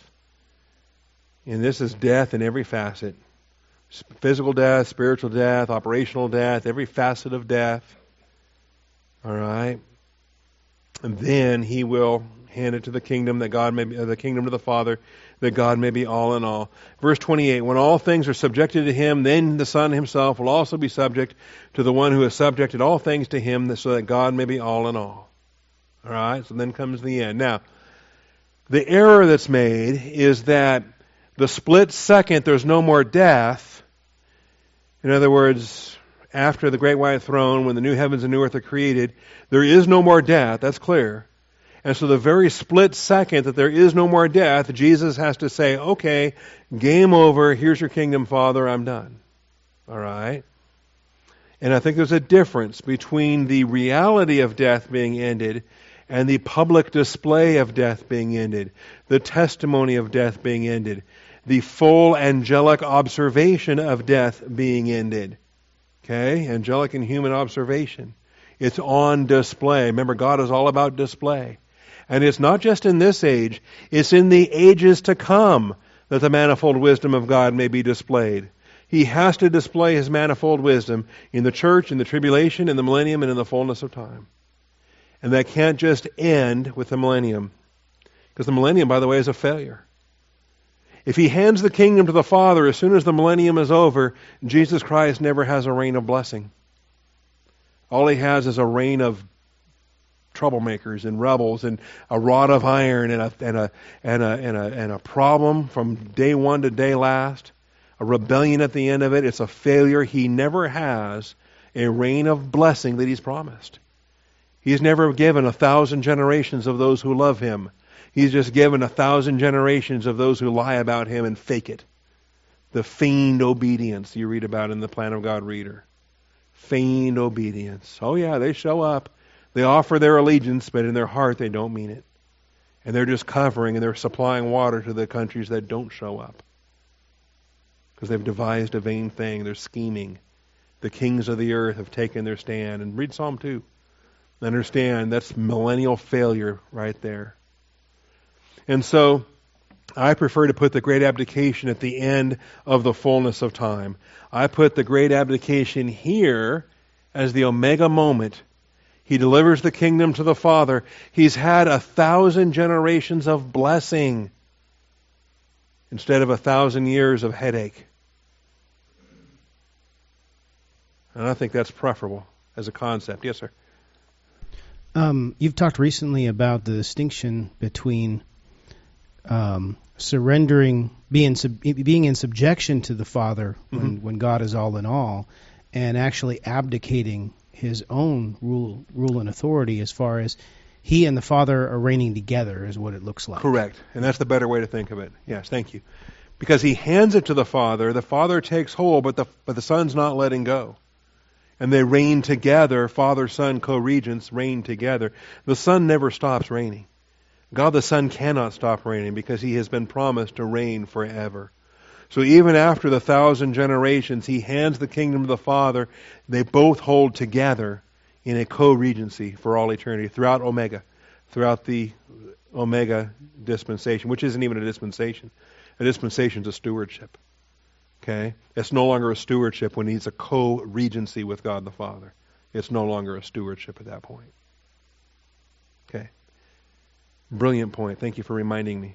And this is death in every facet. Physical death, spiritual death, operational death, every facet of death. All right? And then He will hand it to the kingdom, that God may be, the kingdom to the Father, that God may be all in all. Verse 28, when all things are subjected to Him, then the Son Himself will also be subject to the one who has subjected all things to Him, so that God may be all in all. All right? So then comes the end. Now, the error that's made is that the split second there's no more death. In other words, after the great white throne, when the new heavens and new earth are created, there is no more death. That's clear. And so the very split second that there is no more death, Jesus has to say, okay, game over, here's your kingdom, Father, I'm done. All right? And I think there's a difference between the reality of death being ended and the public display of death being ended, the testimony of death being ended, the full angelic observation of death being ended. Okay? Angelic and human observation. It's on display. Remember, God is all about display. And it's not just in this age, it's in the ages to come that the manifold wisdom of God may be displayed. He has to display His manifold wisdom in the church, in the tribulation, in the millennium, and in the fullness of time. And that can't just end with the millennium. Because the millennium, by the way, is a failure. If He hands the kingdom to the Father as soon as the millennium is over, Jesus Christ never has a reign of blessing. All He has is a reign of troublemakers and rebels and a rod of iron and a problem from day one to day last, a rebellion at the end of it. It's a failure. He never has a reign of blessing that He's promised. He's never given 1,000 generations of those who love Him. He's just given 1,000 generations of those who lie about Him and fake it. The feigned obedience you read about in the Plan of God reader. Feigned obedience. Oh yeah, they show up. They offer their allegiance, but in their heart they don't mean it. And they're just covering and they're supplying water to the countries that don't show up. Because they've devised a vain thing. They're scheming. The kings of the earth have taken their stand. And read Psalm 2. Understand, that's millennial failure right there. And so, I prefer to put the great abdication at the end of the fullness of time. I put the great abdication here as the omega moment. He delivers the kingdom to the Father. He's had 1,000 generations of blessing instead of 1,000 years of headache. And I think that's preferable as a concept. Yes, sir. You've talked recently about the distinction between surrendering, being in subjection to the Father when God is all in all, and actually abdicating his own rule and authority as far as he and the Father are reigning together is what it looks like. Correct. And that's the better way to think of it. Yes, thank you. Because he hands it to the Father takes hold, but the Son's not letting go. And they reign together, Father, Son, co-regents reign together. The Son never stops reigning. God the Son cannot stop reigning because he has been promised to reign forever. So even after the 1,000 generations, he hands the kingdom to the Father. They both hold together in a co-regency for all eternity throughout the Omega dispensation, which isn't even a dispensation. A dispensation is a stewardship. Okay? It's no longer a stewardship when he's a co-regency with God the Father. It's no longer a stewardship at that point. Okay. Brilliant point. Thank you for reminding me.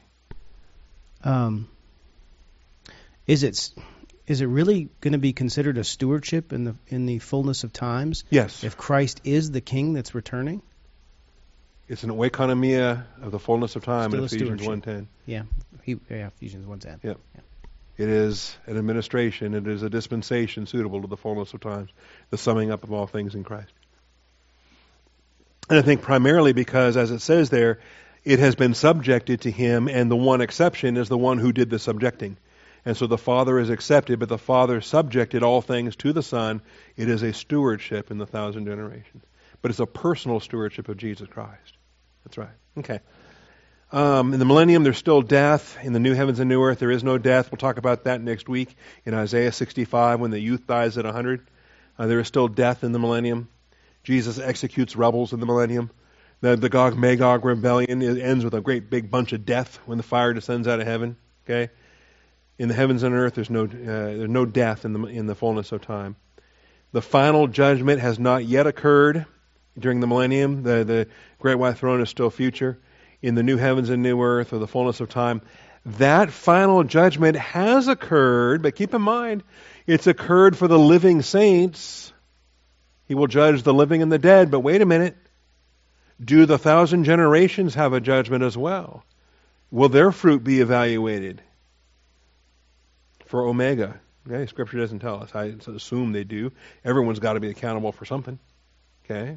Is it really going to be considered a stewardship in the fullness of times? Yes. If Christ is the King that's returning? It's an oikonomia of the fullness of time in Ephesians 1:10. Yeah, Ephesians 1:10. Yep. Yeah. It is an administration. It is a dispensation suitable to the fullness of times, the summing up of all things in Christ. And I think primarily because, as it says there, it has been subjected to him, and the one exception is the one who did the subjecting. And so the Father is accepted, but the Father subjected all things to the Son. It is a stewardship in the 1,000 generations. But it's a personal stewardship of Jesus Christ. That's right. Okay. In the millennium, there's still death. In the new heavens and new earth, there is no death. We'll talk about that next week in Isaiah 65 when the youth dies at 100. There is still death in the millennium. Jesus executes rebels in the millennium. The Gog-Magog rebellion ends with a great big bunch of death when the fire descends out of heaven. Okay. In the heavens and earth, there's no death in the fullness of time. The final judgment has not yet occurred during the millennium. The great white throne is still future. In the new heavens and new earth, or the fullness of time, that final judgment has occurred, but keep in mind, it's occurred for the living saints. He will judge the living and the dead, but wait a minute. Do the 1,000 generations have a judgment as well? Will their fruit be evaluated? For Omega. Okay, Scripture doesn't tell us. I assume they do. Everyone's got to be accountable for something. Okay.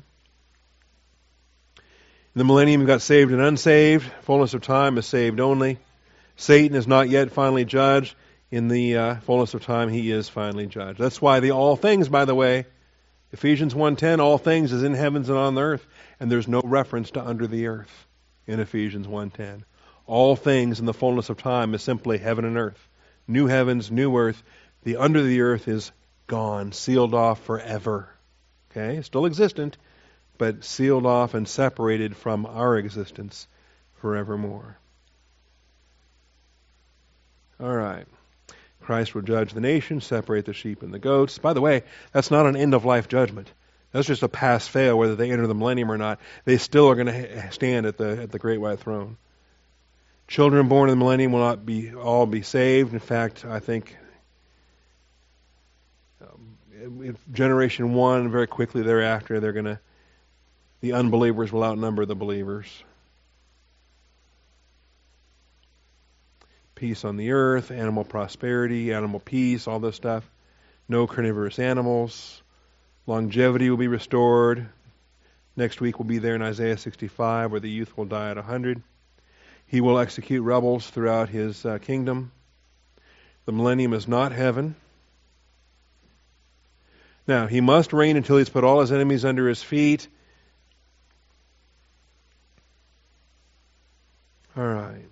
In the millennium, you've got saved and unsaved. Fullness of time is saved only. Satan is not yet finally judged. In the fullness of time, he is finally judged. That's why the all things, by the way, Ephesians 1:10, all things is in heavens and on the earth, and there's no reference to under the earth in Ephesians 1:10. All things in the fullness of time is simply heaven and earth. New heavens, new earth. The under the earth is gone, sealed off forever. Okay, still existent, but sealed off and separated from our existence forevermore. All right. Christ will judge the nations, separate the sheep and the goats. By the way, that's not an end-of-life judgment. That's just a pass-fail, whether they enter the millennium or not. They still are going to stand at the great white throne. Children born in the millennium will not all be saved. In fact, I think generation 1, very quickly thereafter, the unbelievers will outnumber the believers. Peace on the earth, animal prosperity, animal peace, all this stuff. No carnivorous animals. Longevity will be restored. Next week we'll be there in Isaiah 65 where the youth will die at 100. He will execute rebels throughout his kingdom. The millennium is not heaven. Now, he must reign until he's put all his enemies under his feet. All right.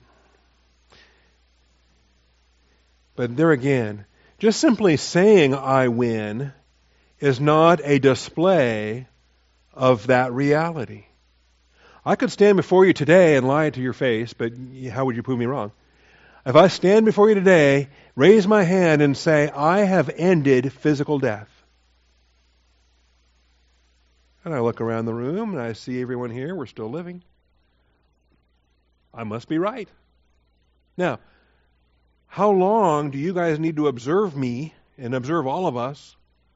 But there again, just simply saying I win is not a display of that reality. I could stand before you today and lie to your face, but how would you prove me wrong? If I stand before you today, raise my hand and say, I have ended physical death. And I look around the room and I see everyone here, we're still living. I must be right. Now, how long do you guys need to observe me and observe all of us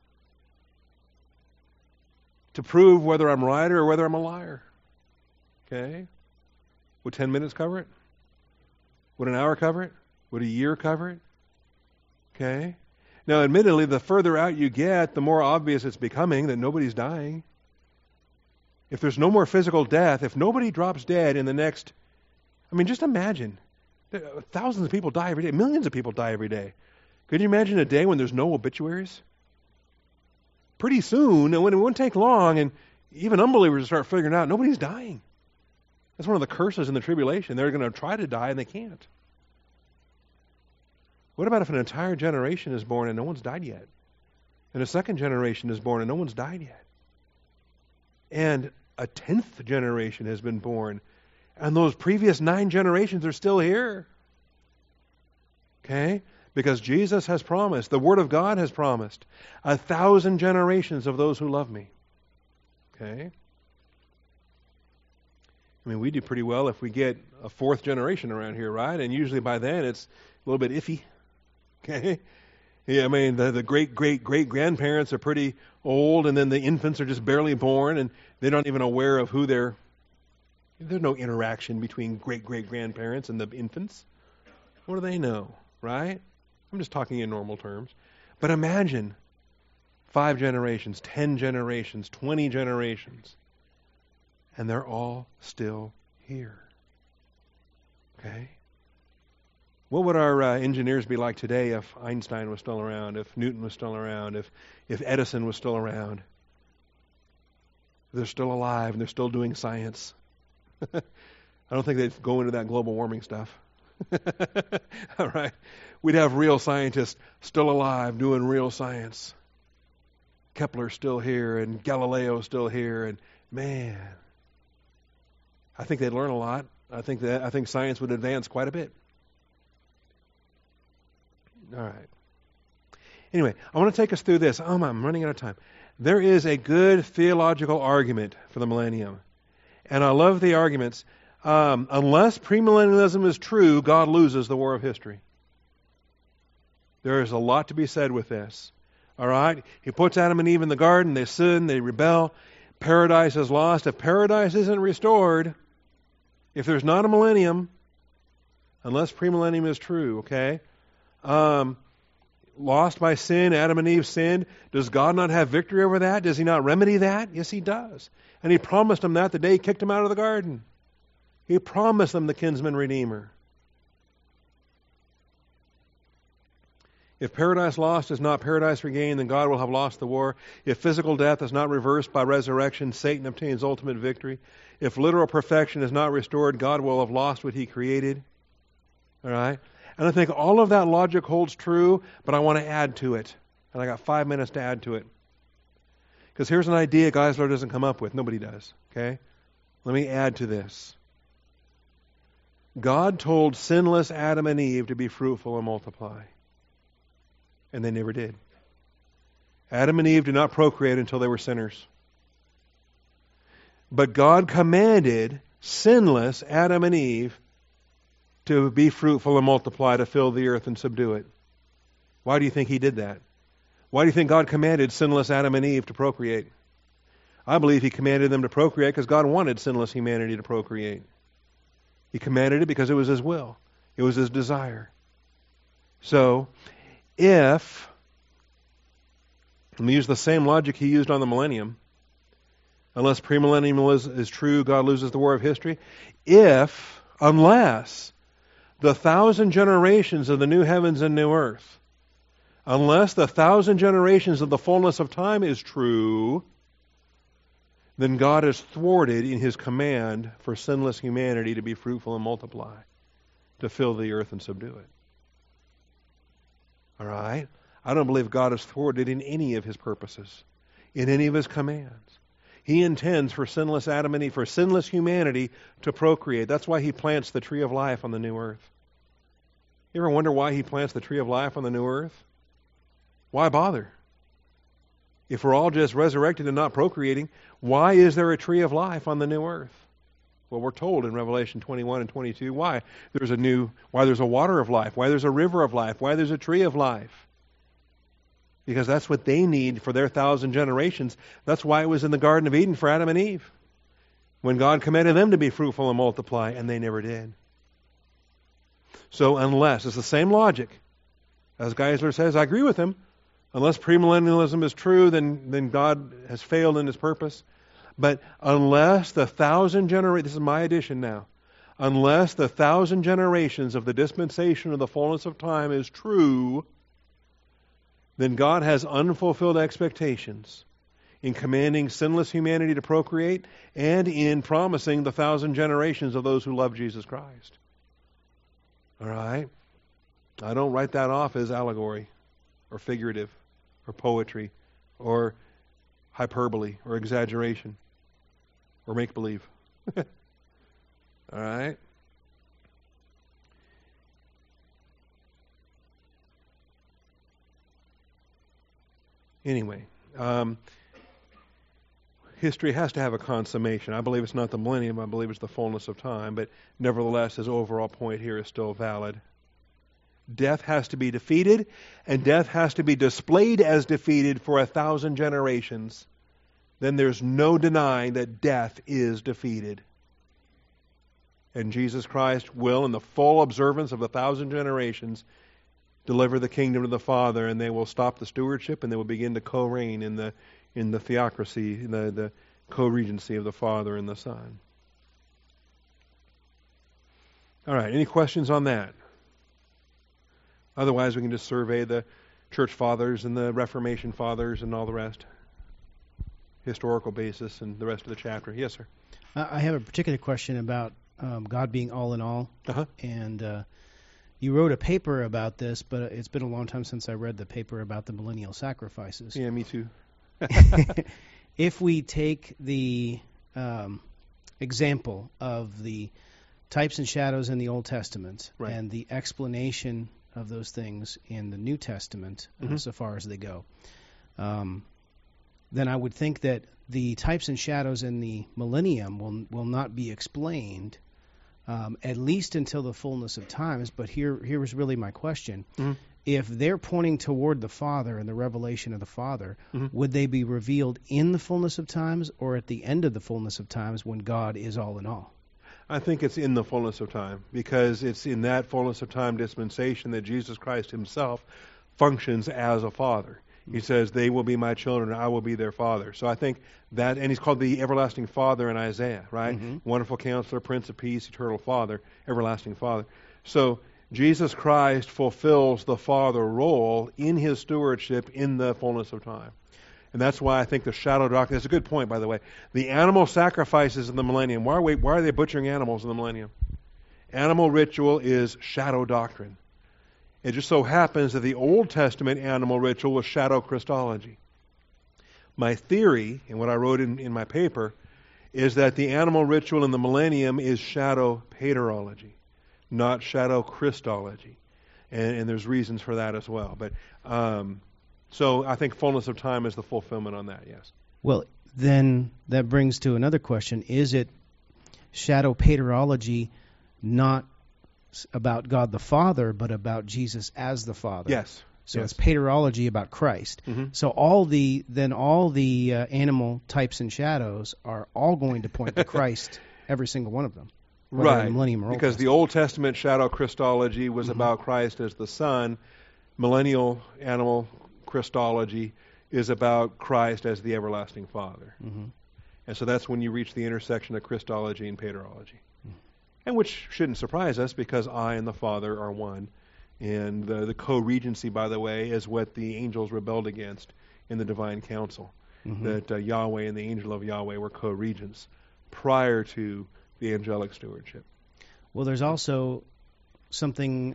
to prove whether I'm right or whether I'm a liar? Okay? Would 10 minutes cover it? Would an hour cover it? Would a year cover it? Okay. Now, admittedly, the further out you get, the more obvious it's becoming that nobody's dying. If there's no more physical death, if nobody drops dead in the next, just imagine. Thousands of people die every day. Millions of people die every day. Could you imagine a day when there's no obituaries? Pretty soon, and it won't take long, and even unbelievers will start figuring out nobody's dying. That's one of the curses in the tribulation. They're going to try to die, and they can't. What about if an entire generation is born and no one's died yet? And a second generation is born and no one's died yet? And a 10th generation has been born, and those previous 9 generations are still here. Okay? Because Jesus has promised, the Word of God has promised, 1,000 generations of those who love me. Okay? We do pretty well if we get a 4th generation around here, right? And usually by then it's a little bit iffy. Okay? Yeah, the great-great-great-grandparents are pretty old, and then the infants are just barely born, and they're not even aware of who there's no interaction between great-great-grandparents and the infants. What do they know, right? I'm just talking in normal terms. But imagine 5 generations, 10 generations, 20 generations, and they're all still here. Okay? What would our engineers be like today if Einstein was still around, if Newton was still around, if Edison was still around? They're still alive and they're still doing science. I don't think they'd go into that global warming stuff. All right. We'd have real scientists still alive doing real science. Kepler's still here and Galileo's still here, and man, I think they'd learn a lot. I think science would advance quite a bit. All right. Anyway, I want to take us through this. I'm running out of time. There is a good theological argument for the millennium. And I love the arguments. Unless premillennialism is true, God loses the war of history. There is a lot to be said with this. All right? He puts Adam and Eve in the garden. They sin. They rebel. Paradise is lost. If paradise isn't restored, if there's not a millennium, unless premillennium is true, okay? Lost by sin, Adam and Eve sinned. Does God not have victory over that? Does He not remedy that? Yes, He does. And He promised them that the day He kicked them out of the garden. He promised them the kinsman redeemer. If paradise lost is not paradise regained, then God will have lost the war. If physical death is not reversed by resurrection, Satan obtains ultimate victory. If literal perfection is not restored, God will have lost what He created. All right? And I think all of that logic holds true, but I want to add to it. And I got 5 minutes to add to it. Because here's an idea Geisler doesn't come up with. Nobody does. Okay? Let me add to this. God told sinless Adam and Eve to be fruitful and multiply. And they never did. Adam and Eve did not procreate until they were sinners. But God commanded sinless Adam and Eve to be fruitful and multiply, to fill the earth and subdue it. Why do you think He did that? Why do you think God commanded sinless Adam and Eve to procreate? I believe He commanded them to procreate because God wanted sinless humanity to procreate. He commanded it because it was His will. It was His desire. So, let me use the same logic He used on the millennium. Unless premillennialism is true, God loses the war of history. Unless the 1,000 generations of the new heavens and new earth, unless the 1,000 generations of the fullness of time is true, then God is thwarted in His command for sinless humanity to be fruitful and multiply, to fill the earth and subdue it. All right? I don't believe God is thwarted in any of His purposes, in any of His commands. He intends for sinless Adam and Eve, for sinless humanity to procreate. That's why He plants the tree of life on the new earth. You ever wonder why He plants the tree of life on the new earth? Why bother? If we're all just resurrected and not procreating, why is there a tree of life on the new earth? Well, we're told in Revelation 21 and 22 why there's a water of life, why there's a river of life, why there's a tree of life. Because that's what they need for their 1,000 generations. That's why it was in the Garden of Eden for Adam and Eve, when God commanded them to be fruitful and multiply, and they never did. So unless, it's the same logic. As Geisler says, I agree with him. Unless premillennialism is true, then God has failed in his purpose. But unless the 1,000 generations, this is my addition now, unless the 1,000 generations of the dispensation of the fullness of time is true, then God has unfulfilled expectations in commanding sinless humanity to procreate and in promising the 1,000 generations of those who love Jesus Christ. All right? I don't write that off as allegory or figurative or poetry or hyperbole or exaggeration or make-believe. All right? Anyway, history has to have a consummation. I believe it's not the millennium. I believe it's the fullness of time. But nevertheless, his overall point here is still valid. Death has to be defeated, and death has to be displayed as defeated for 1,000 generations. Then there's no denying that death is defeated. And Jesus Christ will, in the full observance of 1,000 generations, deliver the kingdom to the Father, and they will stop the stewardship, and they will begin to co-reign in the theocracy, in the co-regency of the Father and the Son. All right, any questions on that? Otherwise, we can just survey the Church Fathers and the Reformation Fathers and all the rest. Historical basis and the rest of the chapter. Yes, sir. I have a particular question about God being all in all. Uh-huh. And you wrote a paper about this, but it's been a long time since I read the paper about the millennial sacrifices. Yeah, me too. If we take the example of the types and shadows in the Old Testament Right. and the explanation of those things in the New Testament, so far as they go, then I would think that the types and shadows in the millennium will not be explained, at least until the fullness of times. But here was really my question. Mm-hmm. If they're pointing toward the Father and the revelation of the Father, would they be revealed in the fullness of times or at the end of the fullness of times when God is all in all? I think it's in the fullness of time, because it's in that fullness of time dispensation that Jesus Christ himself functions as a father. He says, they will be my children, and I will be their father. So I think that, and he's called the everlasting Father in Isaiah, right? Wonderful Counselor, Prince of Peace, Eternal Father, everlasting Father. So Jesus Christ fulfills the Father role in his stewardship in the fullness of time. And that's why I think the shadow doctrine, that's a good point, by the way. The animal sacrifices in the millennium, why are they butchering animals in the millennium? Animal ritual is shadow doctrine. It just so happens that the Old Testament animal ritual was shadow Christology. My theory, and what I wrote in my paper, is that the animal ritual in the millennium is shadow paterology, not shadow Christology. And there's reasons for that as well. But so I think fullness of time is the fulfillment on that, yes. Well, then that brings to another question. Is it shadow paterology not about God the Father, but about Jesus as the Father? Yes. So yes. it's paterology about Christ. So all the animal types and shadows are all going to point to Christ, every single one of them. Whether in the millennium or Old because the Testament. Old Testament shadow Christology was about Christ as the Son. Millennial animal Christology is about Christ as the everlasting Father. And so that's when you reach the intersection of Christology and paterology. And which shouldn't surprise us, because I and the Father are one. And the co-regency, by the way, is what the angels rebelled against in the divine council. That Yahweh and the angel of Yahweh were co-regents prior to the angelic stewardship. Well, there's also something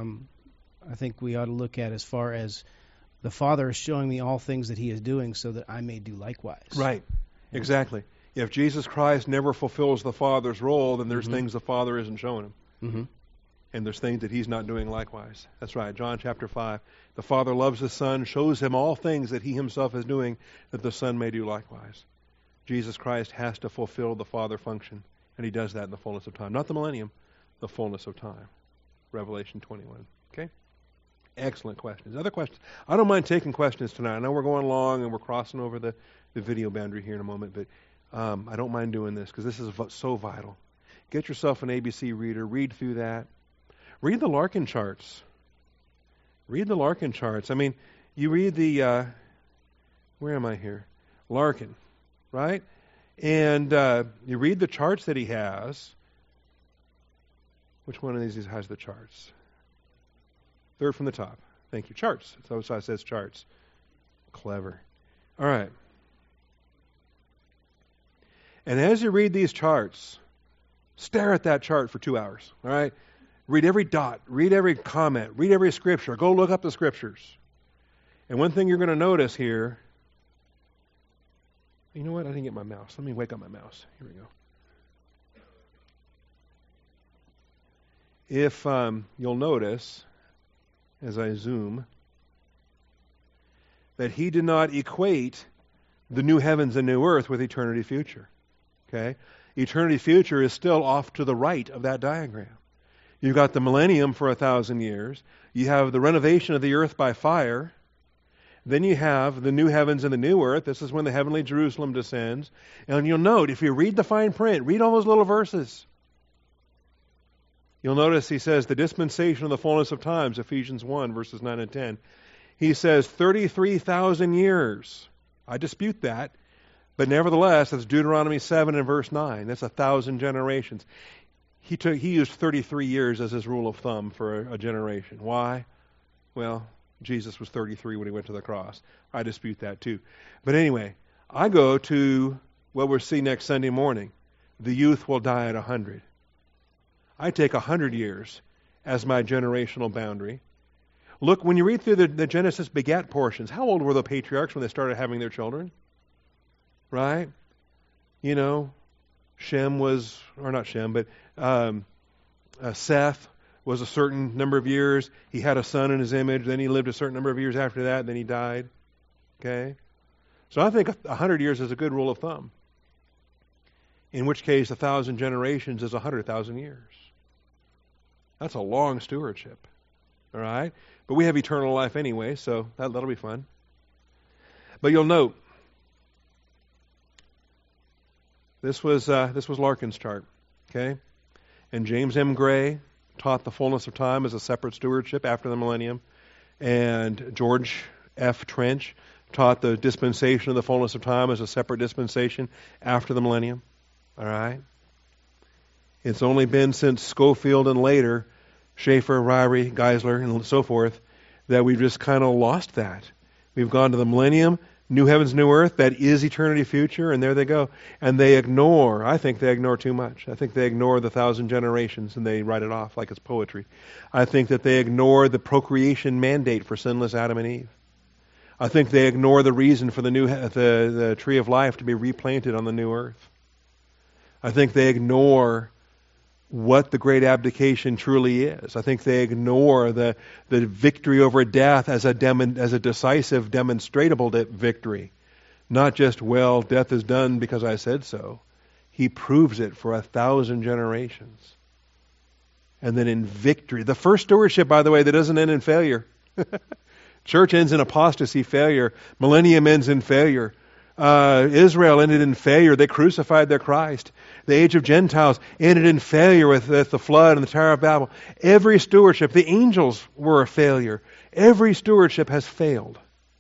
I think we ought to look at as far as the Father is showing me all things that he is doing so that I may do likewise. Right. Exactly. If Jesus Christ never fulfills the Father's role, then there's things the Father isn't showing him. And there's things that he's not doing likewise. That's right. John chapter 5. The Father loves the Son, shows him all things that he himself is doing, that the Son may do likewise. Jesus Christ has to fulfill the Father function, and he does that in the fullness of time. Not the millennium, the fullness of time. Revelation 21. Okay? Excellent questions. Other questions? I don't mind taking questions tonight. I know we're going long and we're crossing over the video boundary here in a moment, but I don't mind doing this because this is so vital. Get yourself an ABC reader. Read through that. Read the Larkin charts. Read the Larkin charts. I mean, you read the, where am I here? Larkin, right? And you read the charts that he has. Which one of these has the charts? Third from the top. Thank you. Charts. So it says charts. Clever. All right. And as you read these charts, stare at that chart for 2 hours. All right? Read every dot. Read every comment. Read every scripture. Go look up the scriptures. And one thing you're going to notice here, you know what? I didn't get my mouse. Let me wake up my mouse. Here we go. If you'll notice, as I zoom, that he did not equate the new heavens and new earth with eternity future. Okay? Eternity future is still off to the right of that diagram. You've got the millennium for 1,000 years. You have the renovation of the earth by fire. Then you have the new heavens and the new earth. This is when the heavenly Jerusalem descends. And you'll note, if you read the fine print, read all those little verses. You'll notice he says the dispensation of the fullness of times, Ephesians 1, verses 9 and 10. He says 33,000 years. I dispute that. But nevertheless, that's Deuteronomy 7 and verse 9. That's 1,000 generations. He used 33 years as his rule of thumb for a generation. Why? Well, Jesus was 33 when he went to the cross. I dispute that too. But anyway, I go to what we'll see next Sunday morning. The youth will die at 100. I take 100 years as my generational boundary. Look, when you read through the Genesis begat portions, how old were the patriarchs when they started having their children? Right? You know, Shem was, or not Shem, but Seth was a certain number of years. He had a son in his image. Then he lived a certain number of years after that. Then he died. Okay? So I think 100 years is a good rule of thumb. In which case, 1,000 generations is 100,000 years. That's a long stewardship. All right? But we have eternal life anyway, so that'll be fun. But you'll note, this was Larkin's chart. Okay? And James M. Gray taught the fullness of time as a separate stewardship after the millennium. And George F. Trench taught the dispensation of the fullness of time as a separate dispensation after the millennium. All right? It's only been since Schofield and later, Schaeffer, Ryrie, Geisler, and so forth, that we've just kind of lost that. We've gone to the millennium, new heavens, new earth, that is eternity future, and there they go. And they ignore, I think they ignore too much. I think they ignore the 1,000 generations and they write it off like it's poetry. I think that they ignore the procreation mandate for sinless Adam and Eve. I think they ignore the reason for the tree of life to be replanted on the new earth. I think they ignore what the great abdication truly is. I think they ignore the victory over death as a decisive, demonstratable victory. Not just, well, death is done because I said so. He proves it for 1,000 generations. And then in victory. The first stewardship, by the way, that doesn't end in failure. Church ends in apostasy, failure. Millennium ends in failure. Israel ended in failure. They crucified their Christ. The age of Gentiles ended in failure with the flood and the Tower of Babel. Every stewardship, the angels were a failure. Every stewardship has failed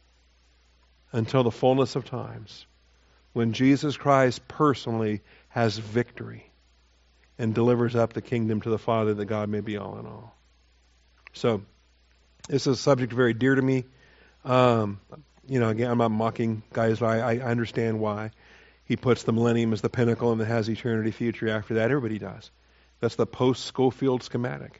until the fullness of times when Jesus Christ personally has victory and delivers up the kingdom to the Father that God may be all in all. So, this is a subject very dear to me. Again, I'm not mocking Geisler. I understand why. He puts the millennium as the pinnacle and it has eternity future after that. Everybody does. That's the post-Schofield schematic.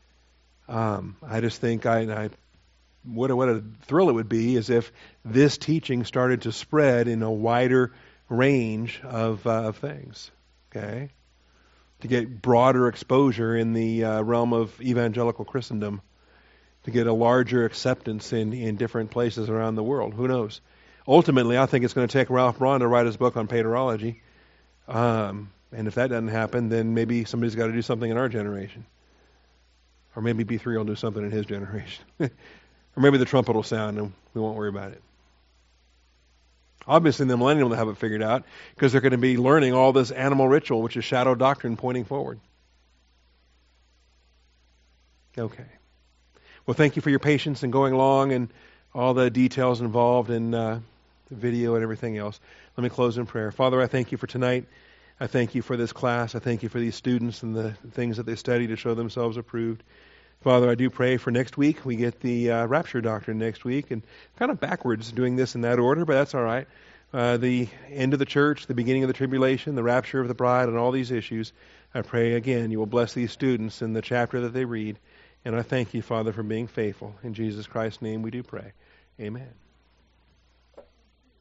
I just think what a thrill it would be is if this teaching started to spread in a wider range of things. Okay? To get broader exposure in the realm of evangelical Christendom. To get a larger acceptance in different places around the world. Who knows? Ultimately, I think it's going to take Ralph Braun to write his book on paterology. And if that doesn't happen, then maybe somebody's got to do something in our generation. Or maybe B3 will do something in his generation. Or maybe the trumpet will sound and we won't worry about it. Obviously, in the millennium they'll have it figured out because they're going to be learning all this animal ritual, which is shadow doctrine pointing forward. Okay. Well, thank you for your patience in going along and all the details involved in the video and everything else. Let me close in prayer. Father, I thank you for tonight. I thank you for this class. I thank you for these students and the things that they study to show themselves approved. Father, I do pray for next week. We get the rapture doctrine next week, and kind of backwards doing this in that order, but that's all right. The end of the church, the beginning of the tribulation, the rapture of the bride, and all these issues. I pray again you will bless these students in the chapter that they read. And I thank you, Father, for being faithful. In Jesus Christ's name we do pray. Amen.